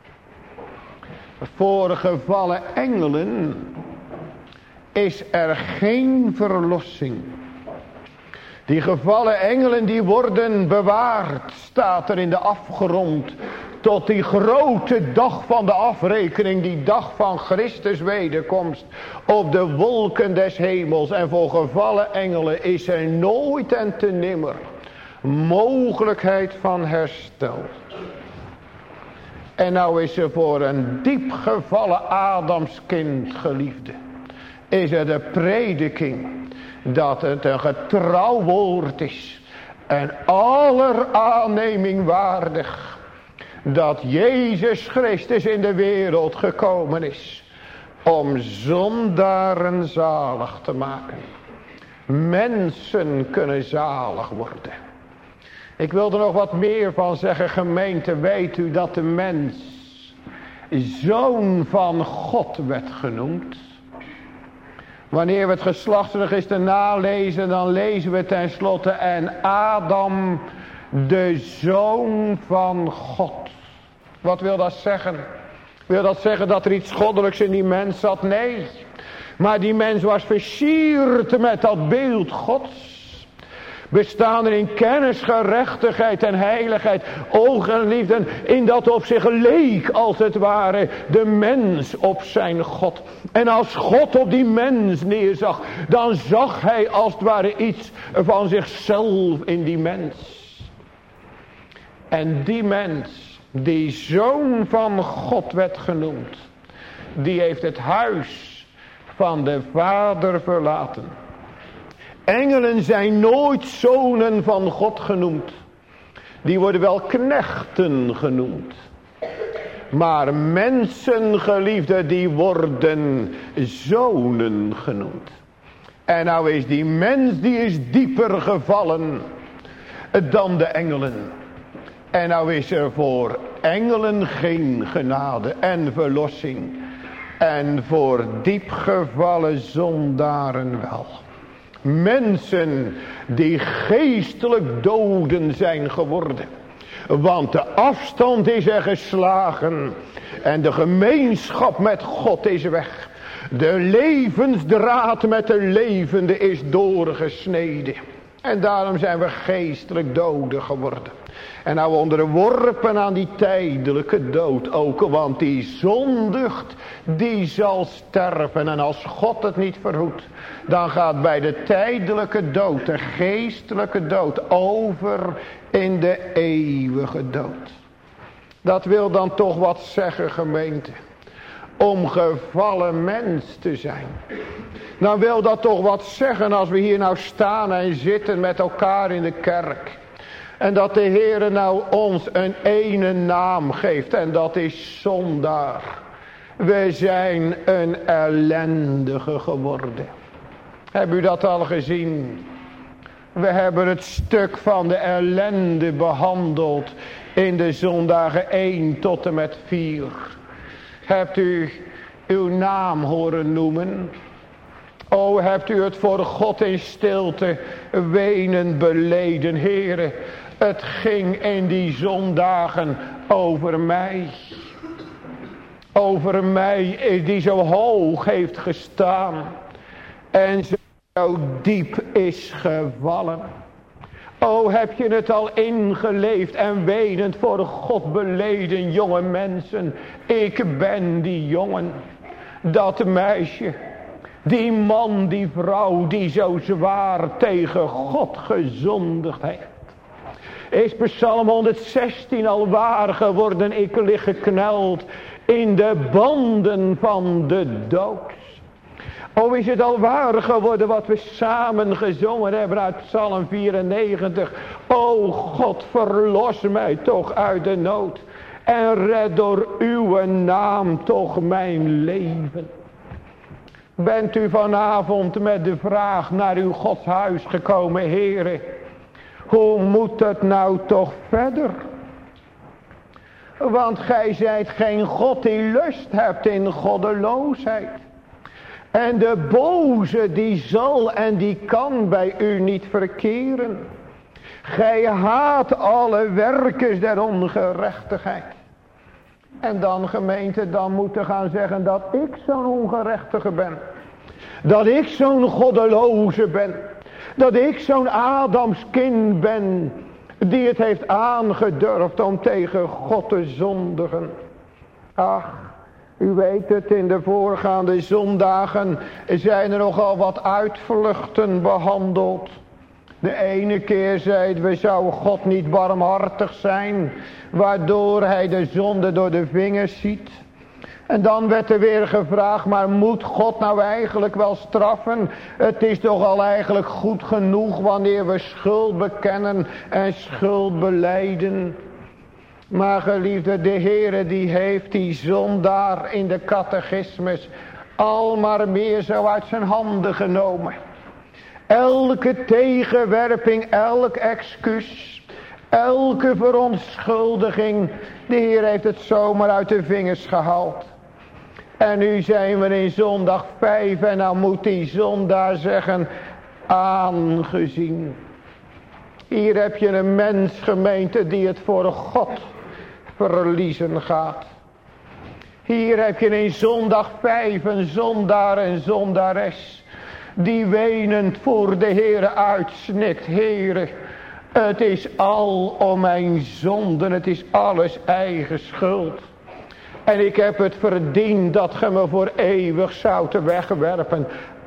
Voor gevallen engelen is er geen verlossing. Die gevallen engelen die worden bewaard, staat er in de afgrond, tot die grote dag van de afrekening, die dag van Christus wederkomst, op de wolken des hemels. En voor gevallen engelen is er nooit en te nimmer mogelijkheid van herstel. En nou is er voor een diep gevallen Adamskind, geliefde, is er de prediking dat het een getrouw woord is en aller aanneming waardig, dat Jezus Christus in de wereld gekomen is om zondaren zalig te maken. Mensen kunnen zalig worden. Ik wil er nog wat meer van zeggen, gemeente. Weet u dat de mens zoon van God werd genoemd? Wanneer we het geslachtsregister nalezen, dan lezen we tenslotte en Adam de zoon van God. Wat wil dat zeggen? Wil dat zeggen dat er iets goddelijks in die mens zat? Nee. Maar die mens was versierd met dat beeld Gods. Bestaande in kennis, gerechtigheid en heiligheid. Oog en liefde. In dat opzicht leek als het ware de mens op zijn God. En als God op die mens neerzag, dan zag hij als het ware iets van zichzelf in die mens. En die mens, die zoon van God werd genoemd, die heeft het huis van de Vader verlaten. Engelen zijn nooit zonen van God genoemd. Die worden wel knechten genoemd. Maar mensen, geliefden, die worden zonen genoemd. En nou is die mens, die is dieper gevallen dan de engelen. En nou is er voor engelen geen genade en verlossing. En voor diepgevallen zondaren wel. Mensen die geestelijk doden zijn geworden. Want de afstand is er geslagen. En de gemeenschap met God is weg. De levensdraad met de levende is doorgesneden. En daarom zijn we geestelijk doden geworden. En nou onderworpen aan die tijdelijke dood ook. Want die zondigt, die zal sterven. En als God het niet verhoedt, dan gaat bij de tijdelijke dood, de geestelijke dood, over in de eeuwige dood. Dat wil dan toch wat zeggen, gemeente. Om gevallen mens te zijn. Dan wil dat toch wat zeggen als we hier nou staan en zitten met elkaar in de kerk. En dat de Heere nou ons een ene naam geeft. En dat is zondaar. We zijn een ellendige geworden. Heb u dat al gezien? We hebben het stuk van de ellende behandeld in de zondagen 1 tot en met 4. Hebt u uw naam horen noemen? O, hebt u het voor God in stilte wenend beleden, Heere? Het ging in die zondagen over mij. Over mij die zo hoog heeft gestaan. En zo diep is gevallen. O, heb je het al ingeleefd en wenend voor God beleden, jonge mensen. Ik ben die jongen, dat meisje, die man, die vrouw die zo zwaar tegen God gezondigd heeft. Is Psalm 116 al waar geworden? Ik lig gekneld in de banden van de dood. O, is het al waar geworden wat we samen gezongen hebben uit Psalm 94. O God, verlos mij toch uit de nood. En red door uw naam toch mijn leven. Bent u vanavond met de vraag naar uw godshuis gekomen, Heere? Hoe moet het nou toch verder? Want gij zijt geen God die lust hebt in goddeloosheid. En de boze die zal en die kan bij u niet verkeren. Gij haat alle werkers der ongerechtigheid. En dan, gemeente, dan moeten gaan zeggen dat ik zo'n ongerechtige ben. Dat ik zo'n goddeloze ben. Dat ik zo'n Adamskind ben die het heeft aangedurfd om tegen God te zondigen. Ach, u weet het, in de voorgaande zondagen zijn er nogal wat uitvluchten behandeld. De ene keer zeiden we, zou God niet barmhartig zijn, waardoor hij de zonde door de vingers ziet. En dan werd er weer gevraagd, maar moet God nou eigenlijk wel straffen? Het is toch al eigenlijk goed genoeg wanneer we schuld bekennen en schuld belijden. Maar geliefde, de Heere die heeft die zondaar in de catechismus al maar meer zo uit zijn handen genomen. Elke tegenwerping, elk excuus, elke verontschuldiging, de Heer heeft het zomaar uit de vingers gehaald. En nu zijn we in zondag 5 en dan moet die zondaar zeggen, aangezien. Hier heb je een mensgemeente die het voor God verliezen gaat. Hier heb je in zondag 5 een zondaar en zondares die wenend voor de Heere uitsnikt. Heere, het is al om mijn zonden, het is alles eigen schuld. En ik heb het verdiend dat ge me voor eeuwig zou te wegwerpen.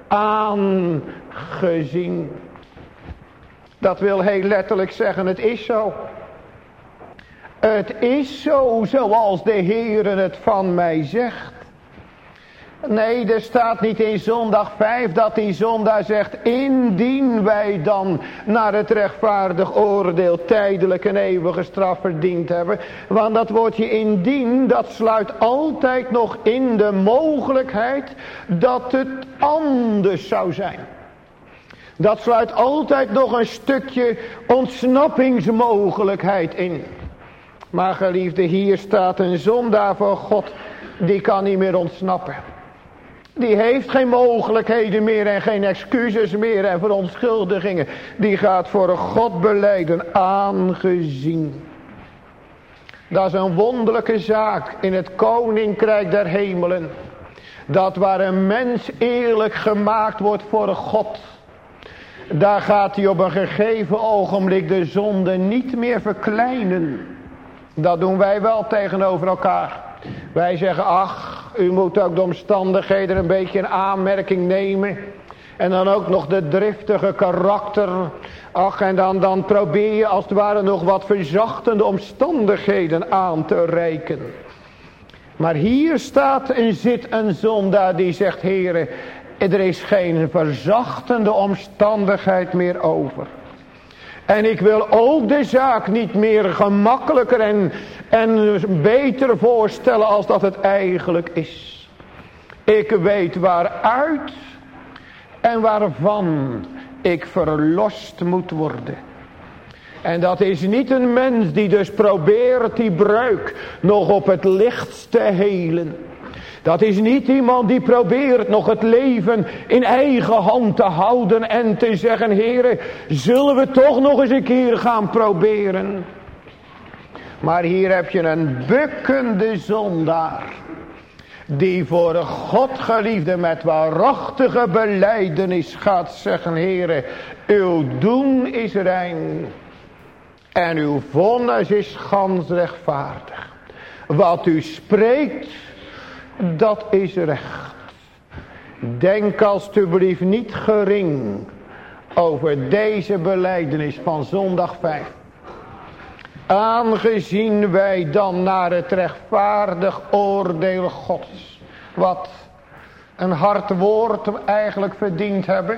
Aangezien. Dat wil heel letterlijk zeggen, het is zo. Het is zo zoals de Heere het van mij zegt. Nee, er staat niet in zondag 5 dat die zondaar zegt, indien wij dan naar het rechtvaardig oordeel tijdelijk een eeuwige straf verdiend hebben. Want dat woordje indien, dat sluit altijd nog in de mogelijkheid dat het anders zou zijn. Dat sluit altijd nog een stukje ontsnappingsmogelijkheid in. Maar geliefde, hier staat een zondaar voor God. Die kan niet meer ontsnappen. Die heeft geen mogelijkheden meer en geen excuses meer en verontschuldigingen. Die gaat voor God belijden, aangezien. Dat is een wonderlijke zaak in het koninkrijk der hemelen. Dat waar een mens eerlijk gemaakt wordt voor God. Daar gaat hij op een gegeven ogenblik de zonde niet meer verkleinen. Dat doen wij wel tegenover elkaar. Wij zeggen, ach, u moet ook de omstandigheden een beetje in aanmerking nemen. En dan ook nog de driftige karakter. Ach, en dan probeer je als het ware nog wat verzachtende omstandigheden aan te reiken. Maar hier staat en zit een zondaar die zegt, Heere, er is geen verzachtende omstandigheid meer over. En ik wil ook de zaak niet meer gemakkelijker en beter voorstellen als dat het eigenlijk is. Ik weet waaruit en waarvan ik verlost moet worden. En dat is niet een mens die dus probeert die breuk nog op het lichtst te helen. Dat is niet iemand die probeert nog het leven in eigen hand te houden en te zeggen, Heere, zullen we toch nog eens een keer gaan proberen. Maar hier heb je een bukkende zondaar. Die voor God geliefde met waarachtige belijdenis gaat zeggen, Heere, uw doen is rein. En uw vonnis is gans rechtvaardig. Wat u spreekt, dat is recht. Denk alstublieft niet gering over deze belijdenis van zondag 5. Aangezien wij dan naar het rechtvaardig oordeel Gods, wat een hard woord eigenlijk verdiend hebben,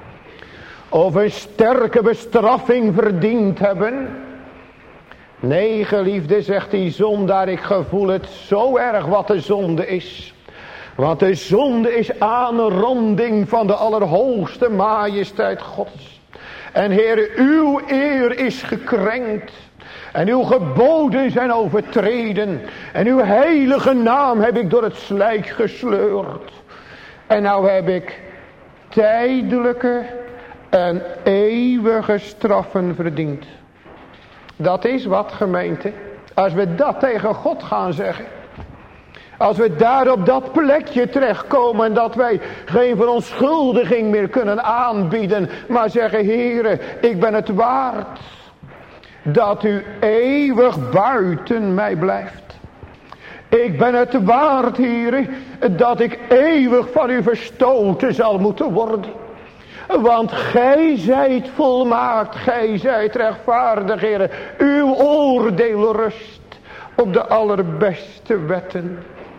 of een sterke bestraffing verdiend hebben. Nee, geliefde, zegt die zondaar, ik gevoel het zo erg wat de zonde is. Want de zonde is aanranding van de allerhoogste majesteit Gods. En Heere, uw eer is gekrenkt. En uw geboden zijn overtreden. En uw heilige naam heb ik door het slijk gesleurd. En nou heb ik tijdelijke en eeuwige straffen verdiend. Dat is wat, gemeente. Als we dat tegen God gaan zeggen. Als we daar op dat plekje terechtkomen en dat wij geen verontschuldiging meer kunnen aanbieden. Maar zeggen, Heere, ik ben het waard. Dat u eeuwig buiten mij blijft. Ik ben het waard, Heere, dat ik eeuwig van u verstoten zal moeten worden. Want gij zijt volmaakt, gij zijt rechtvaardig, Heere. Uw oordeel rust op de allerbeste wetten.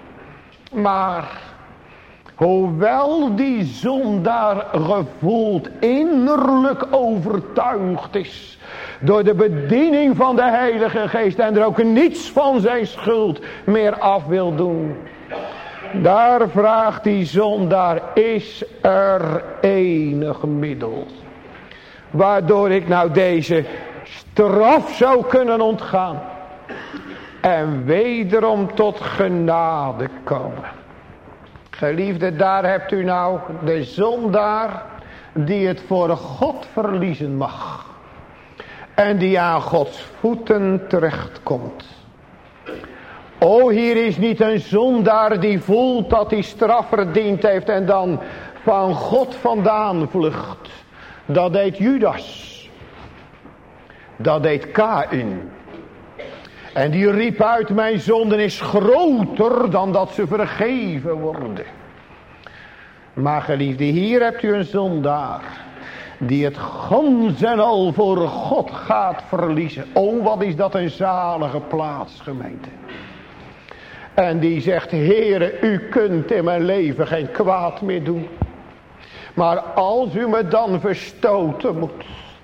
Maar hoewel die zondaar gevoeld innerlijk overtuigd is door de bediening van de Heilige Geest en er ook niets van zijn schuld meer af wil doen. Daar vraagt die zondaar, is er enig middel waardoor ik nou deze straf zou kunnen ontgaan en wederom tot genade komen. Geliefde, daar hebt u nou de zondaar die het voor God verliezen mag. En die aan Gods voeten terechtkomt. O, hier is niet een zondaar die voelt dat hij straf verdiend heeft en dan van God vandaan vlucht. Dat deed Judas. Dat deed Kaïn. En die riep uit, mijn zonden is groter dan dat ze vergeven worden. Maar geliefde, hier hebt u een zondaar die het gans en al voor God gaat verliezen. O, wat is dat een zalige plaats, gemeente. En die zegt, Heere, u kunt in mijn leven geen kwaad meer doen. Maar als u me dan verstoten moet,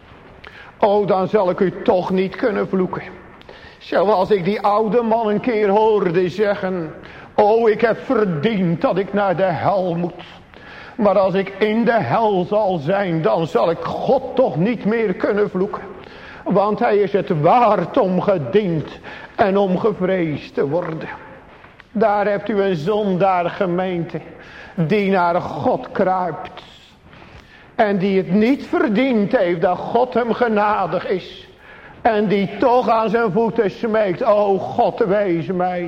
o, dan zal ik u toch niet kunnen vloeken. Zoals ik die oude man een keer hoorde zeggen, o, ik heb verdiend dat ik naar de hel moet. Maar als ik in de hel zal zijn, dan zal ik God toch niet meer kunnen vloeken. Want hij is het waard om gediend en om gevreesd te worden. Daar hebt u een zondaar gemeente die naar God kruipt. En die het niet verdiend heeft dat God hem genadig is. En die toch aan zijn voeten smeekt. O God, wees mij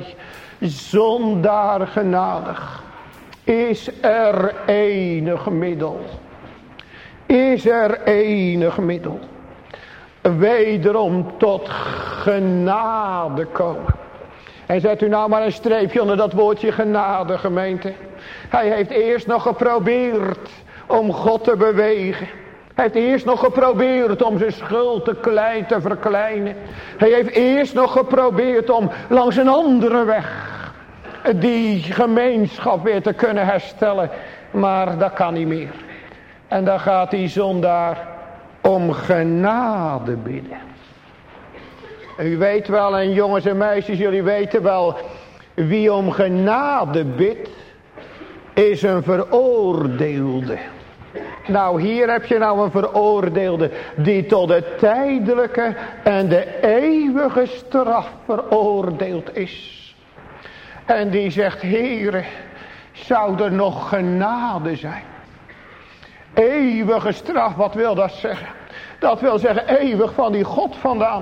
zondaar genadig. Is er enig middel? Is er enig middel? Wederom tot genade komen. En zet u nou maar een streepje onder dat woordje genade, gemeente. Hij heeft eerst nog geprobeerd om God te bewegen. Hij heeft eerst nog geprobeerd om zijn schuld te verkleinen. Hij heeft eerst nog geprobeerd om langs een andere weg die gemeenschap weer te kunnen herstellen. Maar dat kan niet meer. En dan gaat die zondaar om genade bidden. U weet wel, en jongens en meisjes, jullie weten wel, wie om genade bidt, is een veroordeelde. Nou, hier heb je nou een veroordeelde die tot de tijdelijke en de eeuwige straf veroordeeld is. En die zegt, Heere, zou er nog genade zijn? Eeuwige straf, wat wil dat zeggen? Dat wil zeggen eeuwig van die God vandaan.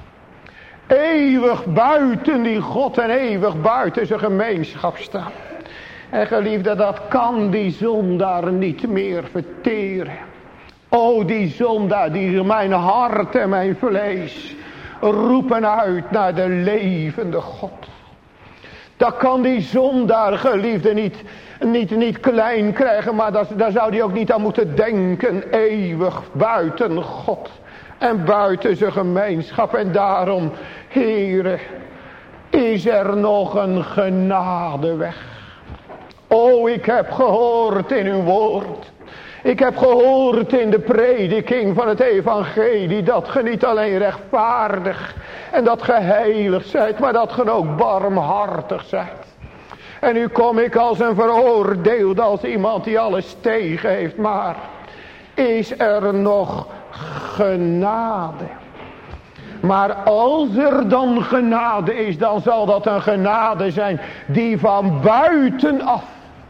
Eeuwig buiten die God en eeuwig buiten zijn gemeenschap staan. En geliefde, dat kan die zondaar niet meer verteren. O, die zondaar, die mijn hart en mijn vlees roepen uit naar de levende God. Dat kan die zondaar, geliefde, niet klein krijgen, maar daar zou hij ook niet aan moeten denken. Eeuwig buiten God en buiten zijn gemeenschap. En daarom, Heere, is er nog een genadeweg. O, ik heb gehoord in uw woord. Ik heb gehoord in de prediking van het evangelie dat ge niet alleen rechtvaardig en dat ge heilig zijt, maar dat ge ook barmhartig zijt. En nu kom ik als een veroordeelde, als iemand die alles tegen heeft, maar is er nog genade? Maar als er dan genade is, dan zal dat een genade zijn die van buitenaf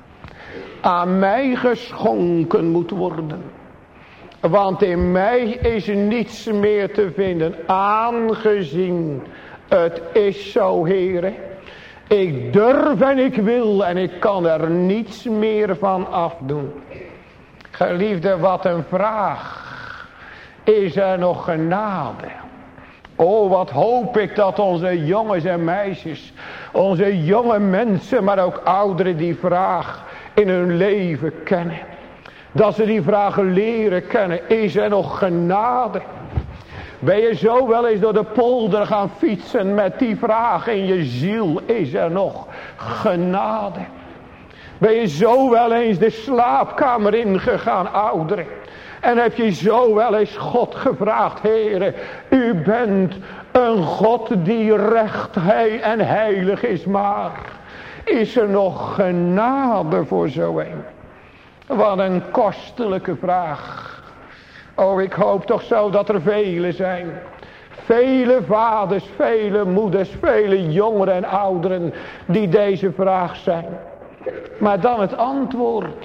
aan mij geschonken moet worden. Want in mij is niets meer te vinden, aangezien het is zo, Heere. Ik durf en ik wil en ik kan er niets meer van afdoen. Geliefde, wat een vraag. Is er nog genade? Oh, wat hoop ik dat onze jongens en meisjes, onze jonge mensen, maar ook ouderen die vraag in hun leven kennen. Dat ze die vragen leren kennen. Is er nog genade? Ben je zo wel eens door de polder gaan fietsen met die vraag in je ziel? Is er nog genade? Ben je zo wel eens de slaapkamer ingegaan, ouderen? En heb je zo wel eens God gevraagd, Heere, u bent een God die recht en heilig is, maar is er nog genade voor zo een? Wat een kostelijke vraag. Oh, ik hoop toch zo dat er velen zijn. Vele vaders, vele moeders, vele jongeren en ouderen die deze vraag zijn. Maar dan het antwoord.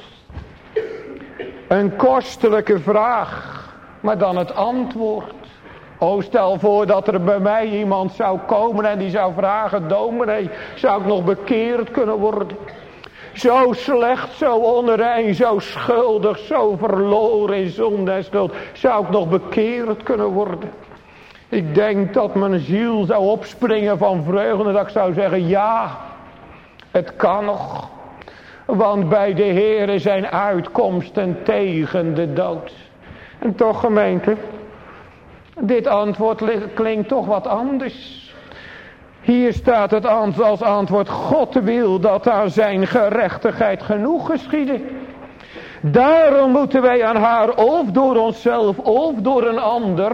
Een kostelijke vraag, maar dan het antwoord. O, stel voor dat er bij mij iemand zou komen en die zou vragen, dominee, zou ik nog bekeerd kunnen worden? Zo slecht, zo onrein, zo schuldig, zo verloren in zonde en schuld, zou ik nog bekeerd kunnen worden? Ik denk dat mijn ziel zou opspringen van vreugde, dat ik zou zeggen, ja, het kan nog. Want bij de Heere zijn uitkomsten tegen de dood. En toch, gemeente, dit antwoord klinkt toch wat anders. Hier staat het als antwoord, God wil dat aan zijn gerechtigheid genoeg geschiede. Daarom moeten wij aan haar of door onszelf of door een ander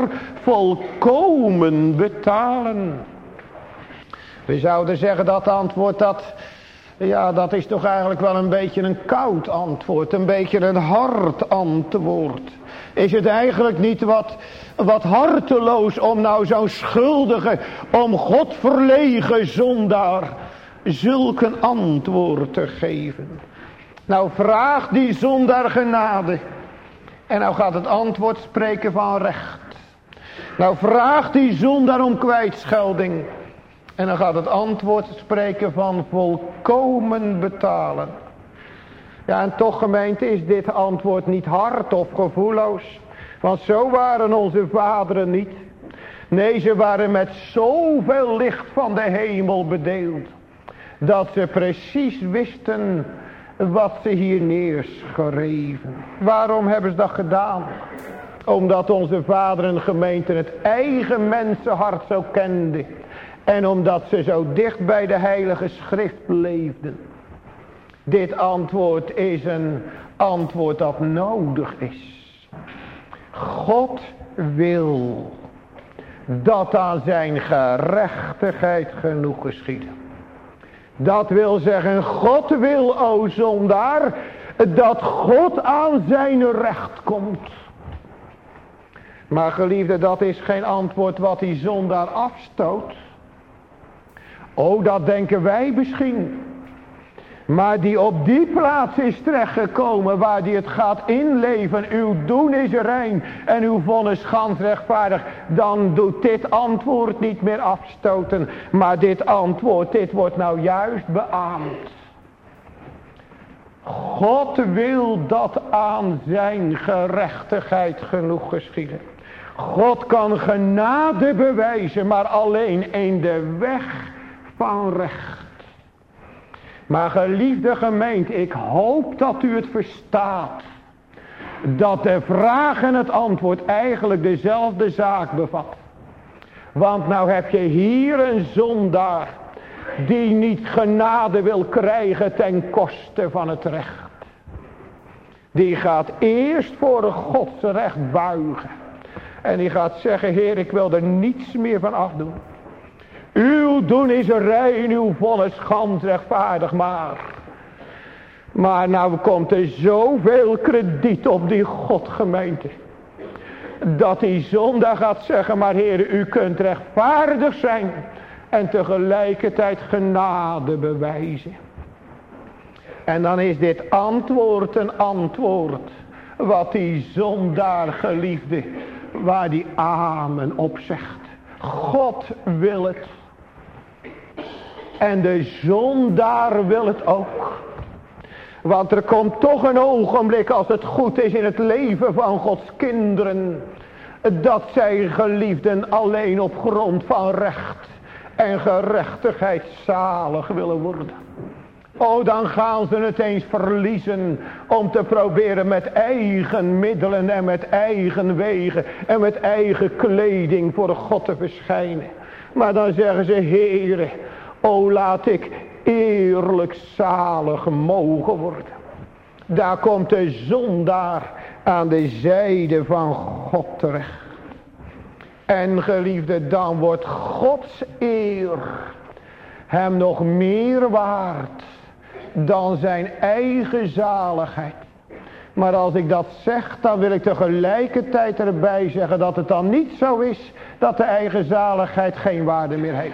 volkomen betalen. We zouden zeggen dat antwoord Ja, dat is toch eigenlijk wel een beetje een koud antwoord. Een beetje een hard antwoord. Is het eigenlijk niet wat harteloos om nou zo'n schuldige, om God verlegen zondaar zulk een antwoord te geven? Nou vraagt die zondaar genade. En nou gaat het antwoord spreken van recht. Nou vraagt die zondaar om kwijtschelding. En dan gaat het antwoord spreken van volkomen betalen. Ja, en toch gemeente is dit antwoord niet hard of gevoelloos. Want zo waren onze vaderen niet. Nee, ze waren met zoveel licht van de hemel bedeeld. Dat ze precies wisten wat ze hier neerschreven. Waarom hebben ze dat gedaan? Omdat onze vaderen gemeente het eigen mensenhart zo kenden. En omdat ze zo dicht bij de heilige schrift leefden. Dit antwoord is een antwoord dat nodig is. God wil dat aan zijn gerechtigheid genoeg geschieden. Dat wil zeggen, God wil, o zondaar, dat God aan zijn recht komt. Maar geliefde, dat is geen antwoord wat die zondaar afstoot. Oh, dat denken wij misschien. Maar die op die plaats is terechtgekomen waar die het gaat inleven. Uw doen is rein en uw vonnis gans rechtvaardig. Dan doet dit antwoord niet meer afstoten. Maar dit antwoord, dit wordt nou juist beaamd. God wil dat aan zijn gerechtigheid genoeg geschieden. God kan genade bewijzen, maar alleen in de weg van recht. Maar geliefde gemeente, ik hoop dat u het verstaat. Dat de vraag en het antwoord eigenlijk dezelfde zaak bevat. Want nou heb je hier een zondaar die niet genade wil krijgen ten koste van het recht. Die gaat eerst voor Gods recht buigen. En die gaat zeggen, Heer, ik wil er niets meer van afdoen. Uw doen is rein, uw vonnis gans rechtvaardig, maar nou komt er zoveel krediet op die Godgemeente. Dat die zondaar gaat zeggen, maar Heer, u kunt rechtvaardig zijn. En tegelijkertijd genade bewijzen. En dan is dit antwoord een antwoord. Wat die zondaar geliefde, waar die amen op zegt. God wil het. En de zondaar wil het ook. Want er komt toch een ogenblik als het goed is in het leven van Gods kinderen. Dat zij geliefden alleen op grond van recht en gerechtigheid zalig willen worden. Oh, dan gaan ze het eens verliezen om te proberen met eigen middelen en met eigen wegen en met eigen kleding voor God te verschijnen. Maar dan zeggen ze, Heere, o laat ik eerlijk zalig mogen worden. Daar komt de zondaar aan de zijde van God terecht. En geliefde, dan wordt Gods eer hem nog meer waard dan zijn eigen zaligheid. Maar als ik dat zeg, dan wil ik tegelijkertijd erbij zeggen dat het dan niet zo is dat de eigen zaligheid geen waarde meer heeft.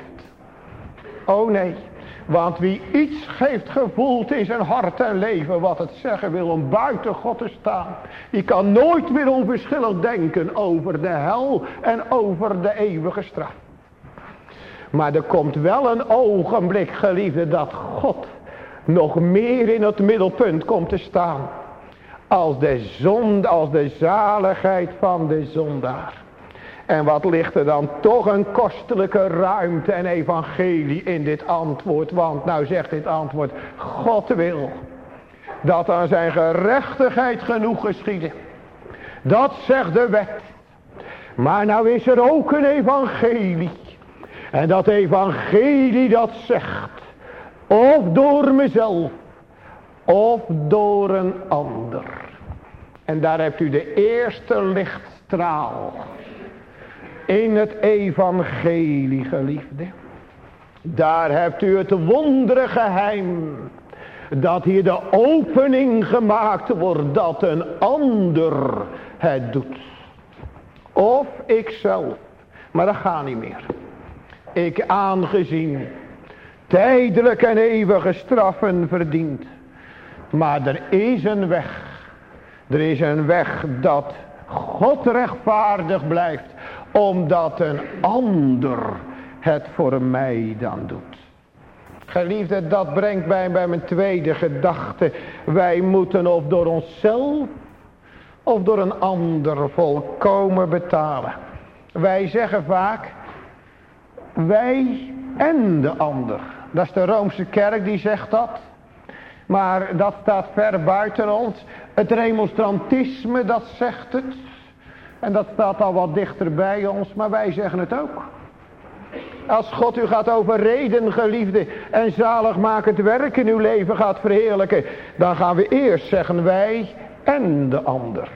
Oh nee, want wie iets heeft gevoeld in zijn hart en leven wat het zeggen wil om buiten God te staan, die kan nooit meer onverschillig denken over de hel en over de eeuwige straf. Maar er komt wel een ogenblik, geliefde, dat God nog meer in het middelpunt komt te staan als de zaligheid van de zondaar. En wat ligt er dan toch een kostelijke ruimte en evangelie in dit antwoord. Want nou zegt dit antwoord, God wil dat aan zijn gerechtigheid genoeg geschieden. Dat zegt de wet. Maar nou is er ook een evangelie. En dat evangelie dat zegt, of door mezelf, of door een ander. En daar hebt u de eerste lichtstraal in het evangelie, geliefde. Daar hebt u het wondere geheim. Dat hier de opening gemaakt wordt dat een ander het doet. Of ikzelf. Maar dat gaat niet meer. Ik aangezien tijdelijk en eeuwige straffen verdient. Maar er is een weg. Er is een weg dat God rechtvaardig blijft. Omdat een ander het voor mij dan doet. Geliefde, dat brengt mij bij mijn tweede gedachte. Wij moeten of door onszelf of door een ander volkomen betalen. Wij zeggen vaak wij en de ander. Dat is de Roomse kerk die zegt dat. Maar dat staat ver buiten ons. Het remonstrantisme dat zegt het. En dat staat al wat dichter bij ons. Maar wij zeggen het ook. Als God u gaat overreden, geliefde, en zaligmakend werk in uw leven gaat verheerlijken, dan gaan we eerst zeggen wij en de ander.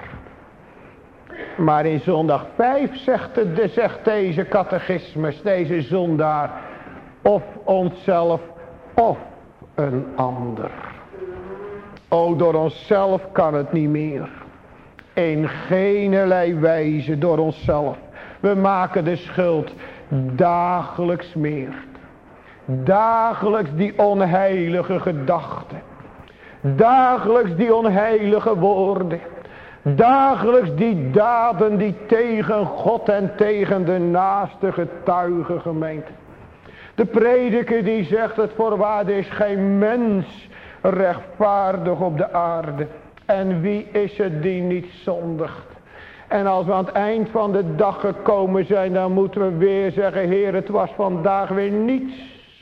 Maar in zondag 5 zegt deze catechismus, deze zondaar, of onszelf of een ander. O, door onszelf kan het niet meer. In geenerlei wijze door onszelf. We maken de schuld dagelijks meer. Dagelijks die onheilige gedachten. Dagelijks die onheilige woorden. Dagelijks die daden die tegen God en tegen de naaste getuigen gemeente. De prediker die zegt het voorwaar is geen mens rechtvaardig op de aarde. En wie is het die niet zondigt? En als we aan het eind van de dag gekomen zijn, dan moeten we weer zeggen, Heer, het was vandaag weer niets.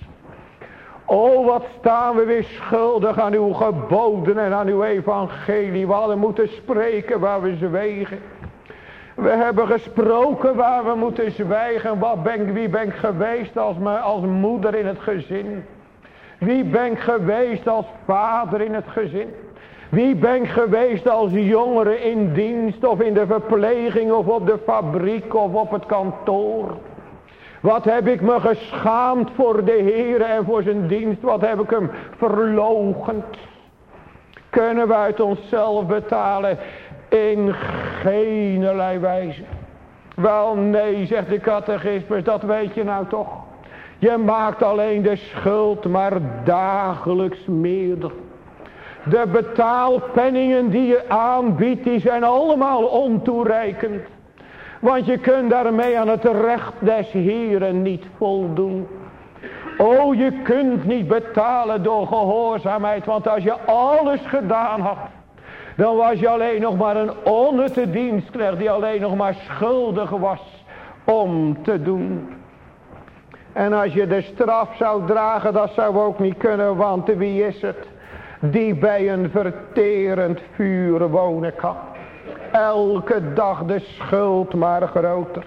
O, wat staan we weer schuldig aan uw geboden en aan uw evangelie. We hadden moeten spreken waar we zwegen. We hebben gesproken waar we moeten zwijgen. Wie ben ik geweest als moeder in het gezin? Wie ben ik geweest als vader in het gezin? Wie ben ik geweest als jongere in dienst of in de verpleging of op de fabriek of op het kantoor? Wat heb ik me geschaamd voor de Heer en voor zijn dienst? Wat heb ik hem verloochend? Kunnen we uit onszelf betalen? In geenerlei wijze. Wel nee, zegt de catechismus, dat weet je nou toch. Je maakt alleen de schuld maar dagelijks meerder. De betaalpenningen die je aanbiedt, die zijn allemaal ontoereikend. Want je kunt daarmee aan het recht des Heeren niet voldoen. O, je kunt niet betalen door gehoorzaamheid. Want als je alles gedaan had, dan was je alleen nog maar een onnutte dienstknecht die alleen nog maar schuldig was om te doen. En als je de straf zou dragen, dat zou ook niet kunnen, want wie is het die bij een verterend vuur wonen kan? Elke dag de schuld maar groter.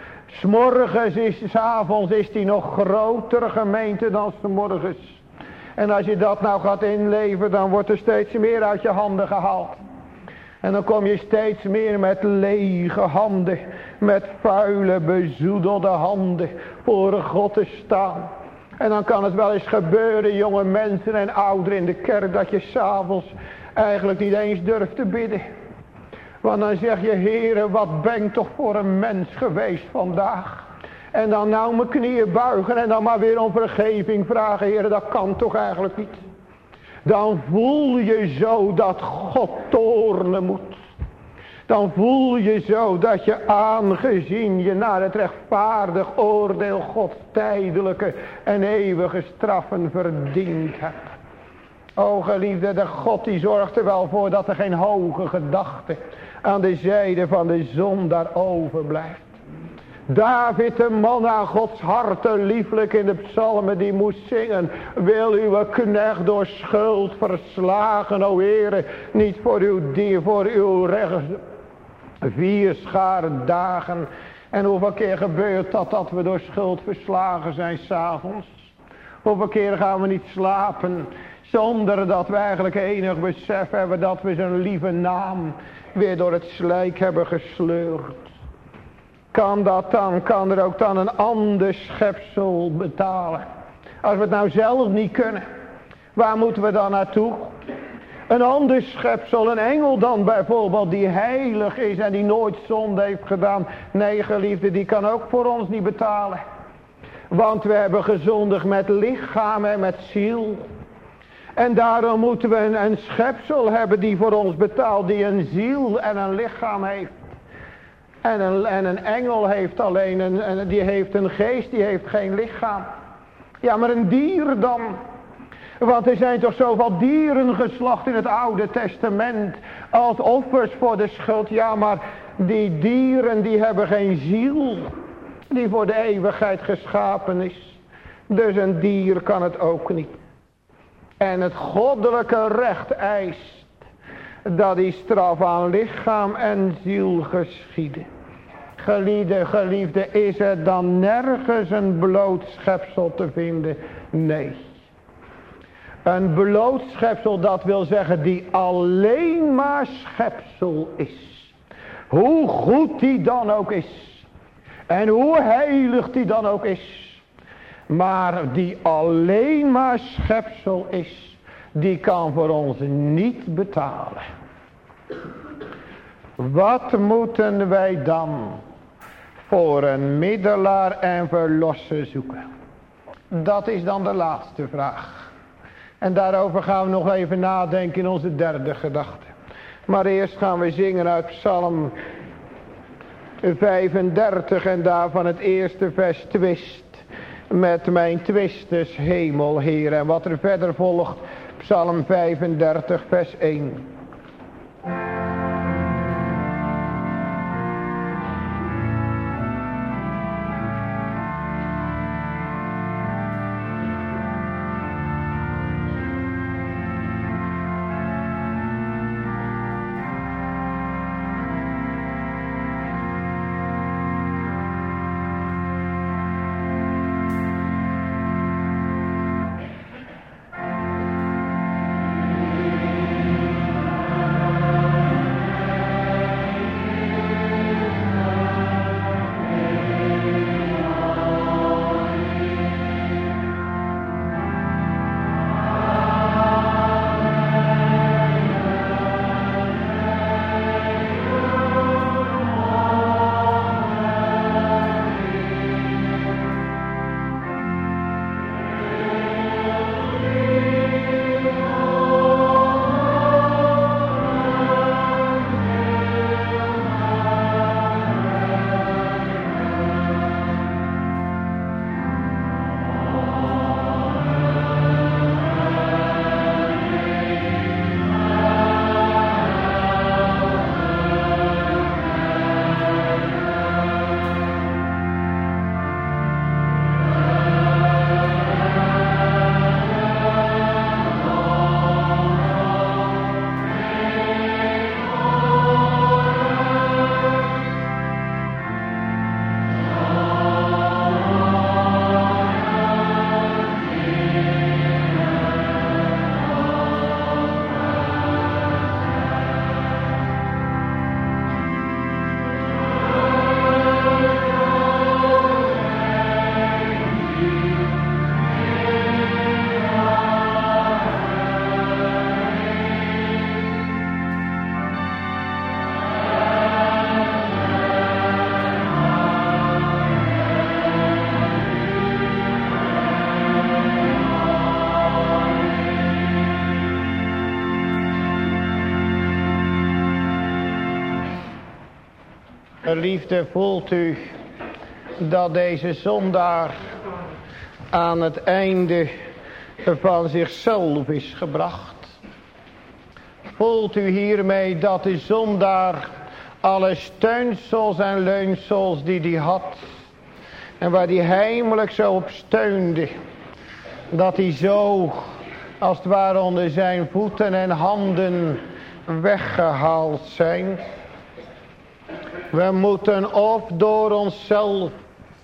'S'avonds is die nog groter gemeente dan 's morgens. En als je dat nou gaat inleven, dan wordt er steeds meer uit je handen gehaald. En dan kom je steeds meer met lege handen, met vuile bezoedelde handen voor God te staan. En dan kan het wel eens gebeuren, jonge mensen en ouderen in de kerk, dat je 's avonds eigenlijk niet eens durft te bidden. Want dan zeg je, Heere, wat ben ik toch voor een mens geweest vandaag. En dan nou mijn knieën buigen en dan maar weer om vergeving vragen, Heere, dat kan toch eigenlijk niet. Dan voel je zo dat God toornen moet. Dan voel je zo dat je aangezien je naar het rechtvaardig oordeel Gods tijdelijke en eeuwige straffen verdiend hebt. O geliefde, de God die zorgt er wel voor dat er geen hoge gedachte aan de zijde van de zondaar overblijft. David, de man aan Gods hart, lieflijk in de psalmen, die moest zingen. Wil uw knecht door schuld verslagen, o Heere, niet voor uw recht 4 schare dagen. En hoeveel keer gebeurt dat we door schuld verslagen zijn 's avonds? Hoeveel keer gaan we niet slapen zonder dat we eigenlijk enig besef hebben dat we zijn lieve naam weer door het slijk hebben gesleurd? Kan er ook dan een ander schepsel betalen? Als we het nou zelf niet kunnen, waar moeten we dan naartoe? Een ander schepsel, een engel dan bijvoorbeeld, die heilig is en die nooit zonde heeft gedaan. Nee, geliefde, die kan ook voor ons niet betalen. Want we hebben gezondigd met lichaam en met ziel. En daarom moeten we een schepsel hebben die voor ons betaalt, die een ziel en een lichaam heeft. En een engel heeft alleen, die heeft een geest, die heeft geen lichaam. Ja, maar een dier dan? Want er zijn toch zoveel dieren geslacht in het Oude Testament als offers voor de schuld. Ja, maar die dieren die hebben geen ziel die voor de eeuwigheid geschapen is. Dus een dier kan het ook niet. En het goddelijke recht eist dat die straf aan lichaam en ziel geschieden. Geliefde, is er dan nergens een bloot schepsel te vinden? Nee. Een bloot schepsel, dat wil zeggen die alleen maar schepsel is. Hoe goed die dan ook is. En hoe heilig die dan ook is. Maar die alleen maar schepsel is. Die kan voor ons niet betalen. Wat moeten wij dan voor een middelaar en verlosser zoeken? Dat is dan de laatste vraag. En daarover gaan we nog even nadenken in onze derde gedachte. Maar eerst gaan we zingen uit Psalm 35 en daarvan het eerste vers twist. Met mijn twisters hemel, Heer. En wat er verder volgt, Psalm 35 vers 1. Liefde, voelt u dat deze zondaar aan het einde van zichzelf is gebracht? Voelt u hiermee dat de zondaar alle steunsels en leunsels die hij had en waar hij heimelijk zo op steunde, dat hij zo als het ware onder zijn voeten en handen weggehaald zijn? We moeten of door onszelf,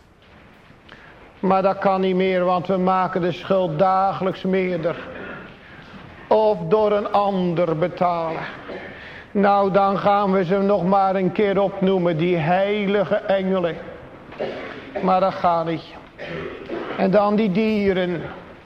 maar dat kan niet meer, want we maken de schuld dagelijks meerder. Of door een ander betalen. Nou, dan gaan we ze nog maar een keer opnoemen, die heilige engelen. Maar dat gaat niet. En dan die dieren,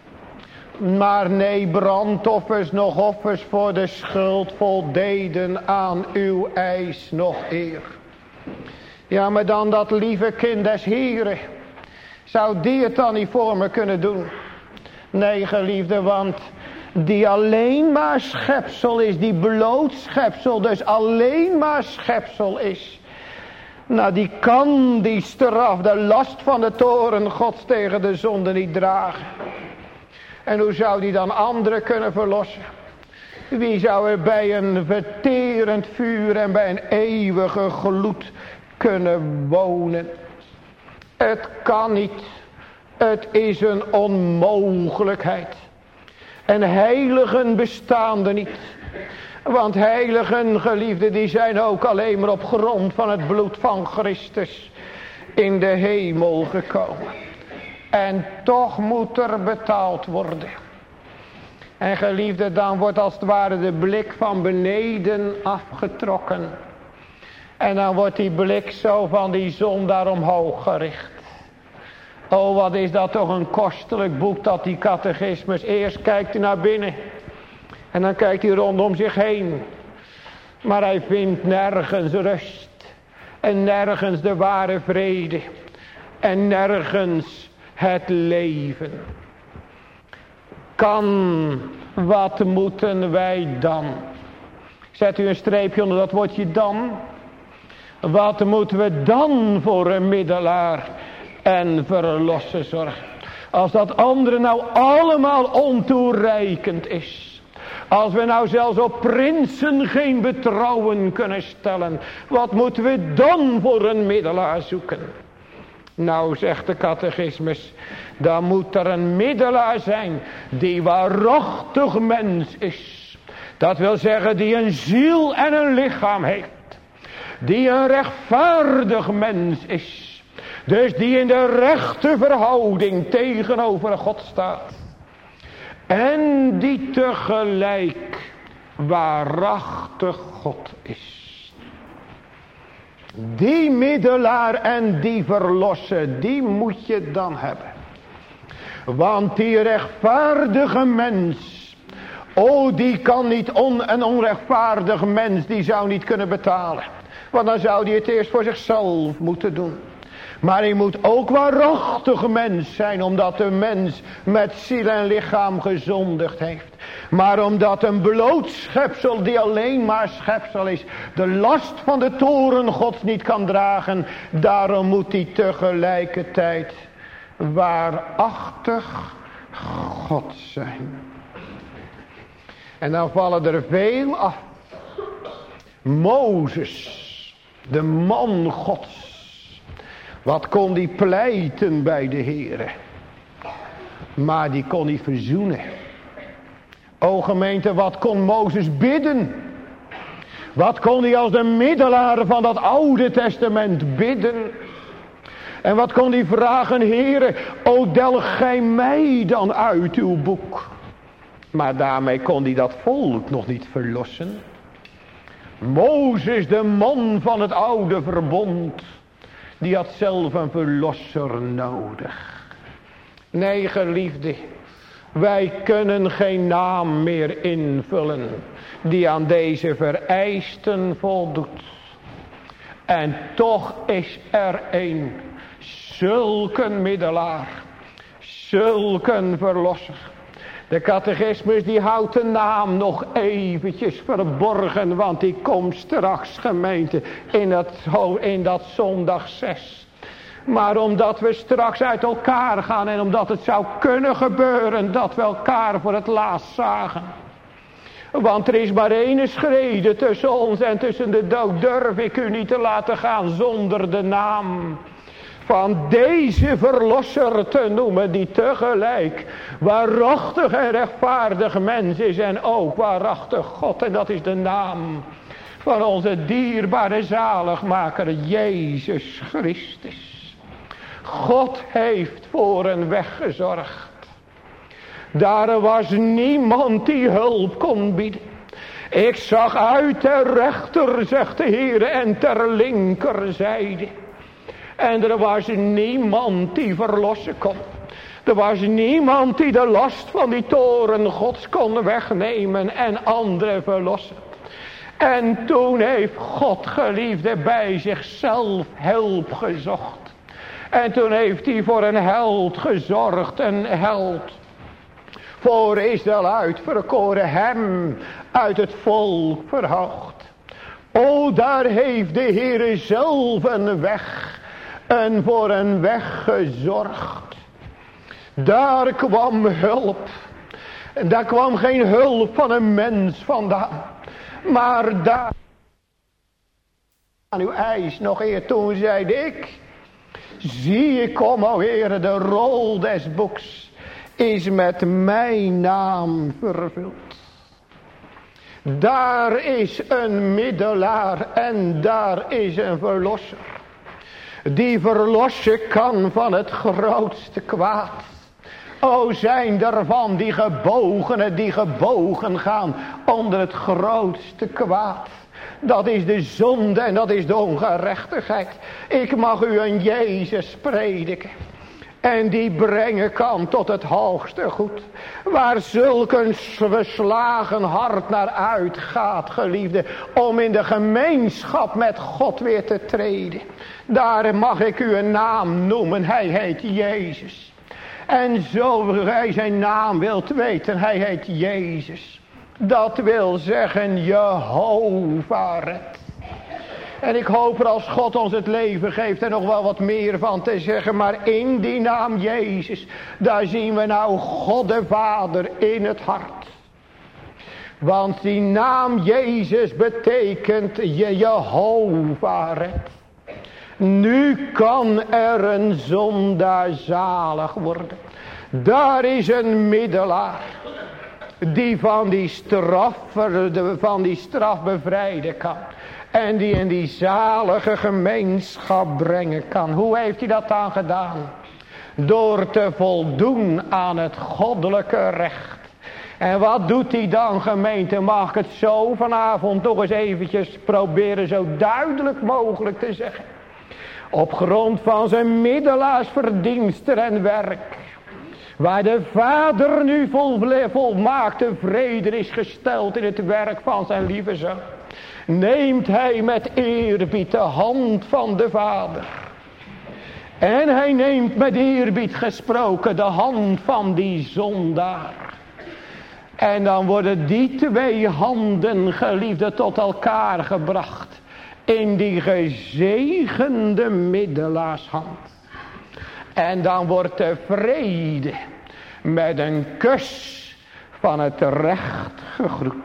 Maar nee, brandoffers nog offers voor de schuld voldeden aan uw eis nog eer. Ja, maar dan dat lieve kind des Heren. Zou die het dan niet voor me kunnen doen? Nee, geliefde, want die alleen maar schepsel is, die bloot schepsel, dus alleen maar schepsel is. Nou, die kan die straf, de last van de toren Gods tegen de zonde niet dragen. En hoe zou die dan anderen kunnen verlossen? Wie zou er bij een verterend vuur en bij een eeuwige gloed kunnen wonen? Het kan niet. Het is een onmogelijkheid. En heiligen bestaan er niet. Want heiligen, geliefden, die zijn ook alleen maar op grond van het bloed van Christus in de hemel gekomen. En toch moet er betaald worden. En geliefden, dan wordt als het ware de blik van beneden afgetrokken. En dan wordt die blik zo van die zondaar omhoog gericht. Oh, wat is dat toch een kostelijk boek, dat die catechismus. Eerst kijkt hij naar binnen. En dan kijkt hij rondom zich heen. Maar hij vindt nergens rust. En nergens de ware vrede. En nergens het leven. Wat moeten wij dan? Zet u een streepje onder dat woordje dan. Wat moeten we dan voor een middelaar en verlosser zorgen? Als dat andere nou allemaal ontoereikend is. Als we nou zelfs op prinsen geen betrouwen kunnen stellen. Wat moeten we dan voor een middelaar zoeken? Nou, zegt de catechismus, dan moet er een middelaar zijn die waarachtig mens is. Dat wil zeggen die een ziel en een lichaam heeft. Die een rechtvaardig mens is. Dus die in de rechte verhouding tegenover God staat. En die tegelijk waarachtig God is. Die middelaar en die verlosser, die moet je dan hebben. Want die rechtvaardige mens, oh, die kan niet een onrechtvaardig mens, die zou niet kunnen betalen. Want dan zou hij het eerst voor zichzelf moeten doen. Maar hij moet ook waarachtig mens zijn, omdat de mens met ziel en lichaam gezondigd heeft. Maar omdat een bloot schepsel, die alleen maar schepsel is, de last van de toren Gods niet kan dragen, daarom moet hij tegelijkertijd waarachtig God zijn. En dan vallen er veel af. Mozes, de man Gods. Wat kon die pleiten bij de Heere? Maar die kon niet verzoenen. O gemeente, wat kon Mozes bidden? Wat kon hij als de middelaar van dat Oude Testament bidden? En wat kon hij vragen, Heere, o delg gij mij dan uit uw boek? Maar daarmee kon hij dat volk nog niet verlossen. Mozes, de man van het oude verbond, die had zelf een verlosser nodig. Nee, geliefde, wij kunnen geen naam meer invullen die aan deze vereisten voldoet. En toch is er een, zulke middelaar, zulke verlosser. De catechismus die houdt de naam nog eventjes verborgen, want die komt straks, gemeente, in dat zondag 6. Maar omdat we straks uit elkaar gaan en omdat het zou kunnen gebeuren dat we elkaar voor het laatst zagen. Want er is maar één schrede tussen ons en tussen de dood, durf ik u niet te laten gaan zonder de naam van deze verlosser te noemen, die tegelijk waarachtig en rechtvaardig mens is en ook waarachtig God. En dat is de naam van onze dierbare zaligmaker Jezus Christus. God heeft voor een weg gezorgd. Daar was niemand die hulp kon bieden. Ik zag uit ter rechter, zegt de Heer, en ter linkerzijde. En er was niemand die verlossen kon. Er was niemand die de last van die toren Gods kon wegnemen en anderen verlossen. En toen heeft God, geliefde, bij zichzelf hulp gezocht. En toen heeft hij voor een held gezorgd, een held. Voor Israël uitverkoren, hem uit het volk verhoogd. O, daar heeft de Heere zelf een weg en voor een weg gezorgd. Daar kwam hulp. Daar kwam geen hulp van een mens vandaan. Maar daar aan uw eis nog eer toen zeide ik. Zie ik kom, o Heere, de rol des boeks is met mijn naam vervuld. Daar is een middelaar en daar is een verlosser. Die verlossen kan van het grootste kwaad. O, zijn ervan die gebogen gaan onder het grootste kwaad. Dat is de zonde en dat is de ongerechtigheid. Ik mag u een Jezus prediken. En die brengen kan tot het hoogste goed. Waar zulk een verslagen hart naar uitgaat, geliefde. Om in de gemeenschap met God weer te treden. Daar mag ik u een naam noemen. Hij heet Jezus. En zo gij zijn naam wilt weten, hij heet Jezus. Dat wil zeggen Jehovah Red. En ik hoop er als God ons het leven geeft er nog wel wat meer van te zeggen. Maar in die naam Jezus, daar zien we nou God de Vader in het hart. Want die naam Jezus betekent Jehovah Red. Nu kan er een zondaar zalig worden. Daar is een middelaar. Die van die straf bevrijden kan. En die in die zalige gemeenschap brengen kan. Hoe heeft hij dat dan gedaan? Door te voldoen aan het goddelijke recht. En wat doet hij dan, gemeente? Mag ik het zo vanavond nog eens eventjes proberen zo duidelijk mogelijk te zeggen. Op grond van zijn middelaarsverdiensten en werk. Waar de Vader nu volmaakte vrede is gesteld in het werk van zijn lieve Zoon. Neemt hij met eerbied de hand van de Vader. En hij neemt met eerbied gesproken de hand van die zondaar. En dan worden die twee handen, geliefde, tot elkaar gebracht. In die gezegende middelaarshand. En dan wordt de vrede met een kus van het recht gegroet.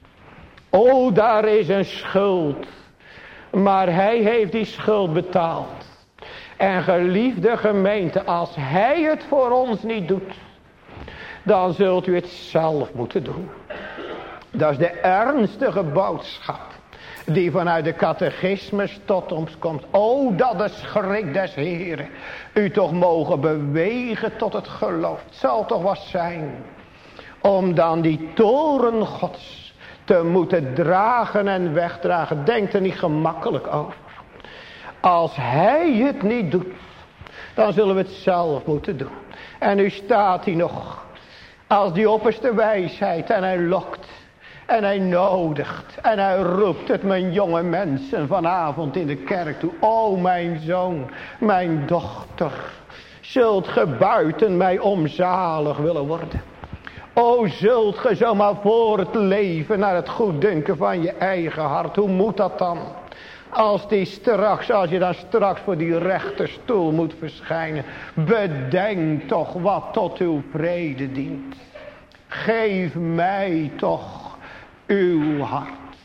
O, daar is een schuld. Maar hij heeft die schuld betaald. En geliefde gemeente, als hij het voor ons niet doet, dan zult u het zelf moeten doen. Dat is de ernstige boodschap die vanuit de catechismus tot ons komt. O, dat de schrik des Heren u toch mogen bewegen tot het geloof. Het zal toch wat zijn om dan die toren Gods te moeten dragen en wegdragen. Denk er niet gemakkelijk over. Als hij het niet doet, dan zullen we het zelf moeten doen. En nu staat hij nog als die opperste wijsheid en hij lokt. En hij nodigt en hij roept het mijn jonge mensen vanavond in de kerk toe. O mijn zoon, mijn dochter, zult ge buiten mij omzalig willen worden. O zult ge zomaar voor het leven naar het goeddunken van je eigen hart. Hoe moet dat dan? Als je dan straks voor die rechterstoel moet verschijnen. Bedenk toch wat tot uw vrede dient. Geef mij toch uw hart.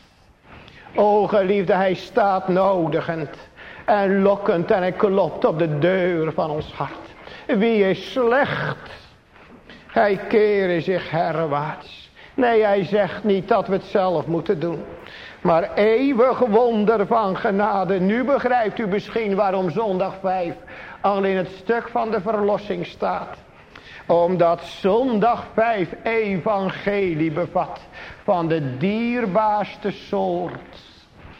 O geliefde, hij staat nodigend en lokkend en hij klopt op de deur van ons hart. Wie is slecht? Hij keren zich herwaarts. Nee, hij zegt niet dat we het zelf moeten doen. Maar eeuwig wonder van genade. Nu begrijpt u misschien waarom zondag 5 al in het stuk van de verlossing staat. Omdat zondag 5 evangelie bevat van de dierbaarste soort.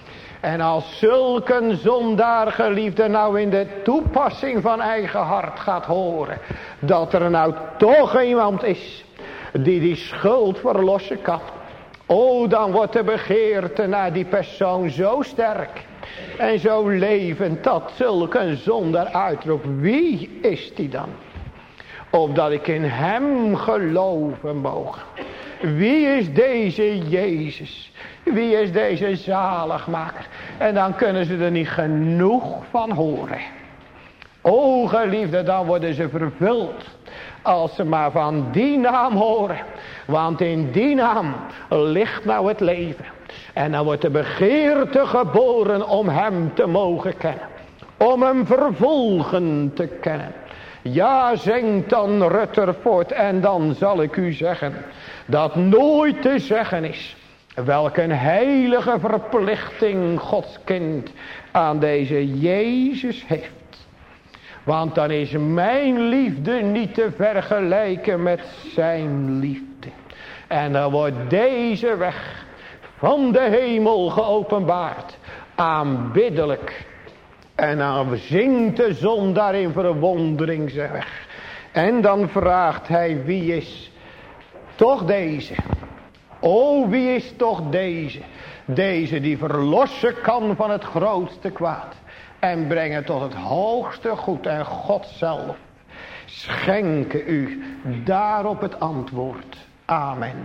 En als zulk een zondaar geliefde nou in de toepassing van eigen hart gaat horen. Dat er nou toch iemand is die schuld verlossen kan. Oh, dan wordt de begeerte naar die persoon zo sterk. En zo levend dat zulk een zondaar uitroept. Wie is die dan? Opdat ik in hem geloven mogen. Wie is deze Jezus? Wie is deze zaligmaker? En dan kunnen ze er niet genoeg van horen. O geliefde, dan worden ze vervuld. Als ze maar van die naam horen. Want in die naam ligt nou het leven. En dan wordt de begeerte geboren om hem te mogen kennen. Om hem vervolgen te kennen. Ja, zingt dan Rutherford, en dan zal ik u zeggen dat nooit te zeggen is welk een heilige verplichting Gods kind aan deze Jezus heeft. Want dan is mijn liefde niet te vergelijken met zijn liefde. En dan wordt deze weg van de hemel geopenbaard, aanbiddelijk. En dan zingt de zondaar in verwondering zijn weg. En dan vraagt hij, wie is toch deze? O, wie is toch deze? Deze die verlossen kan van het grootste kwaad. En brengen tot het hoogste goed. En God zelf schenke u daarop het antwoord. Amen.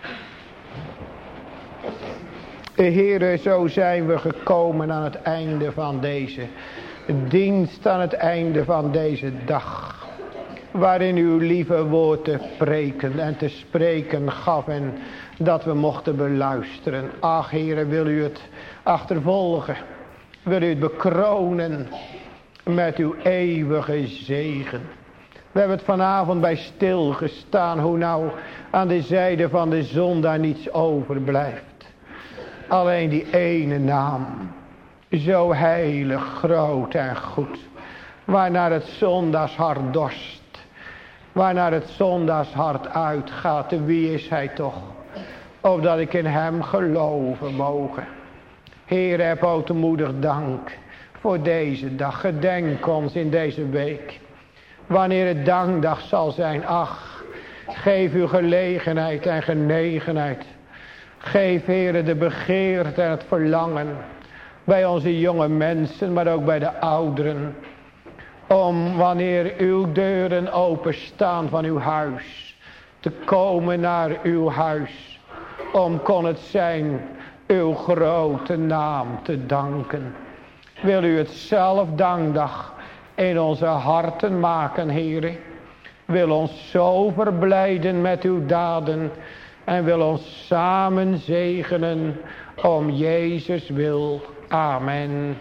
Heere, zo zijn we gekomen aan het einde van deze dienst, aan het einde van deze dag. Waarin uw lieve woord te preken en te spreken gaf en dat we mochten beluisteren. Ach Heere, wil u het achtervolgen, wil u het bekronen met uw eeuwige zegen. We hebben het vanavond bij stilgestaan, hoe nou aan de zijde van de zondaar niets overblijft. Alleen die ene naam, zo heilig, groot en goed, waarnaar het zondagshart dorst, waarnaar het zondagshart uitgaat. Wie is hij toch, opdat ik in hem geloven mogen. Heer, heb ootmoedig dank voor deze dag. Gedenk ons in deze week, wanneer het dankdag zal zijn. Ach, geef uw gelegenheid en genegenheid. Geef, Heere, de begeerte en het verlangen bij onze jonge mensen, maar ook bij de ouderen. Om, wanneer uw deuren openstaan van uw huis, te komen naar uw huis. Om kon het zijn uw grote naam te danken. Wil u het zelf dankdag in onze harten maken, Heere. Wil ons zo verblijden met uw daden. En wil ons samen zegenen om Jezus wil. Amen.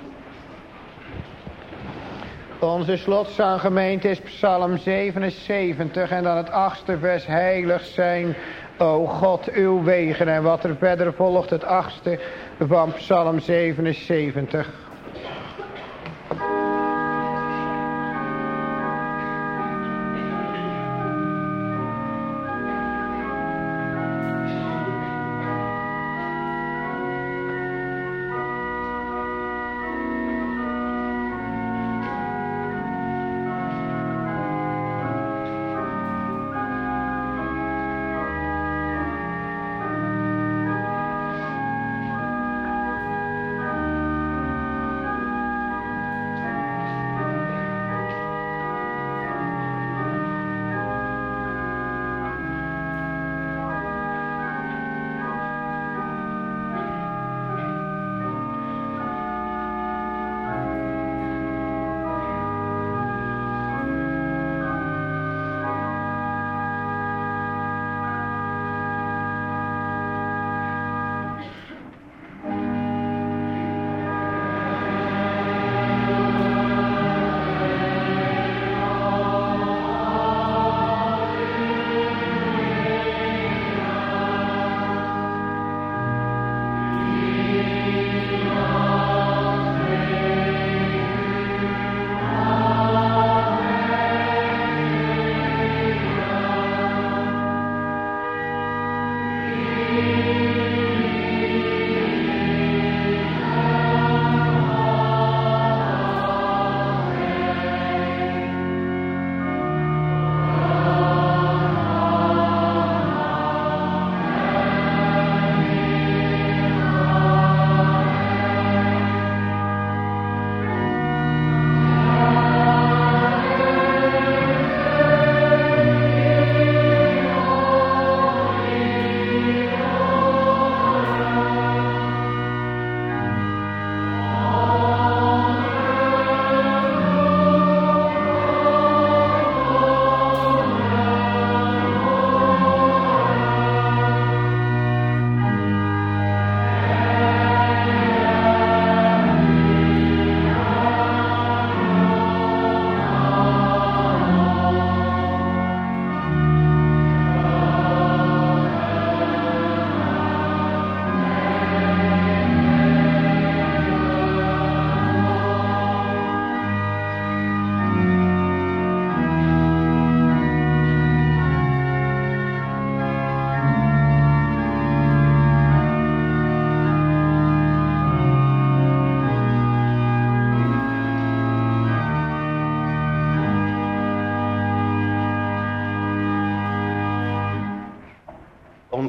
Onze slotzanggemeente is Psalm 77 en dan het 8e vers. Heilig zijn, o God, uw wegen. En wat er verder volgt, het 8e van Psalm 77.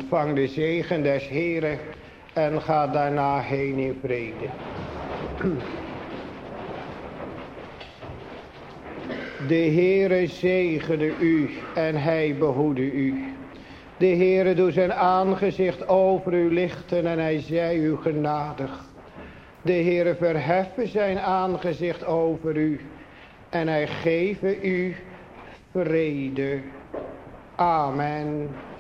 ontvang de zegen des Heren en ga daarna heen in vrede. De Heere zegene u en hij behoede u. De Heere doet zijn aangezicht over u lichten en hij zij u genadig. De Heere verheffen zijn aangezicht over u en hij geven u vrede. Amen.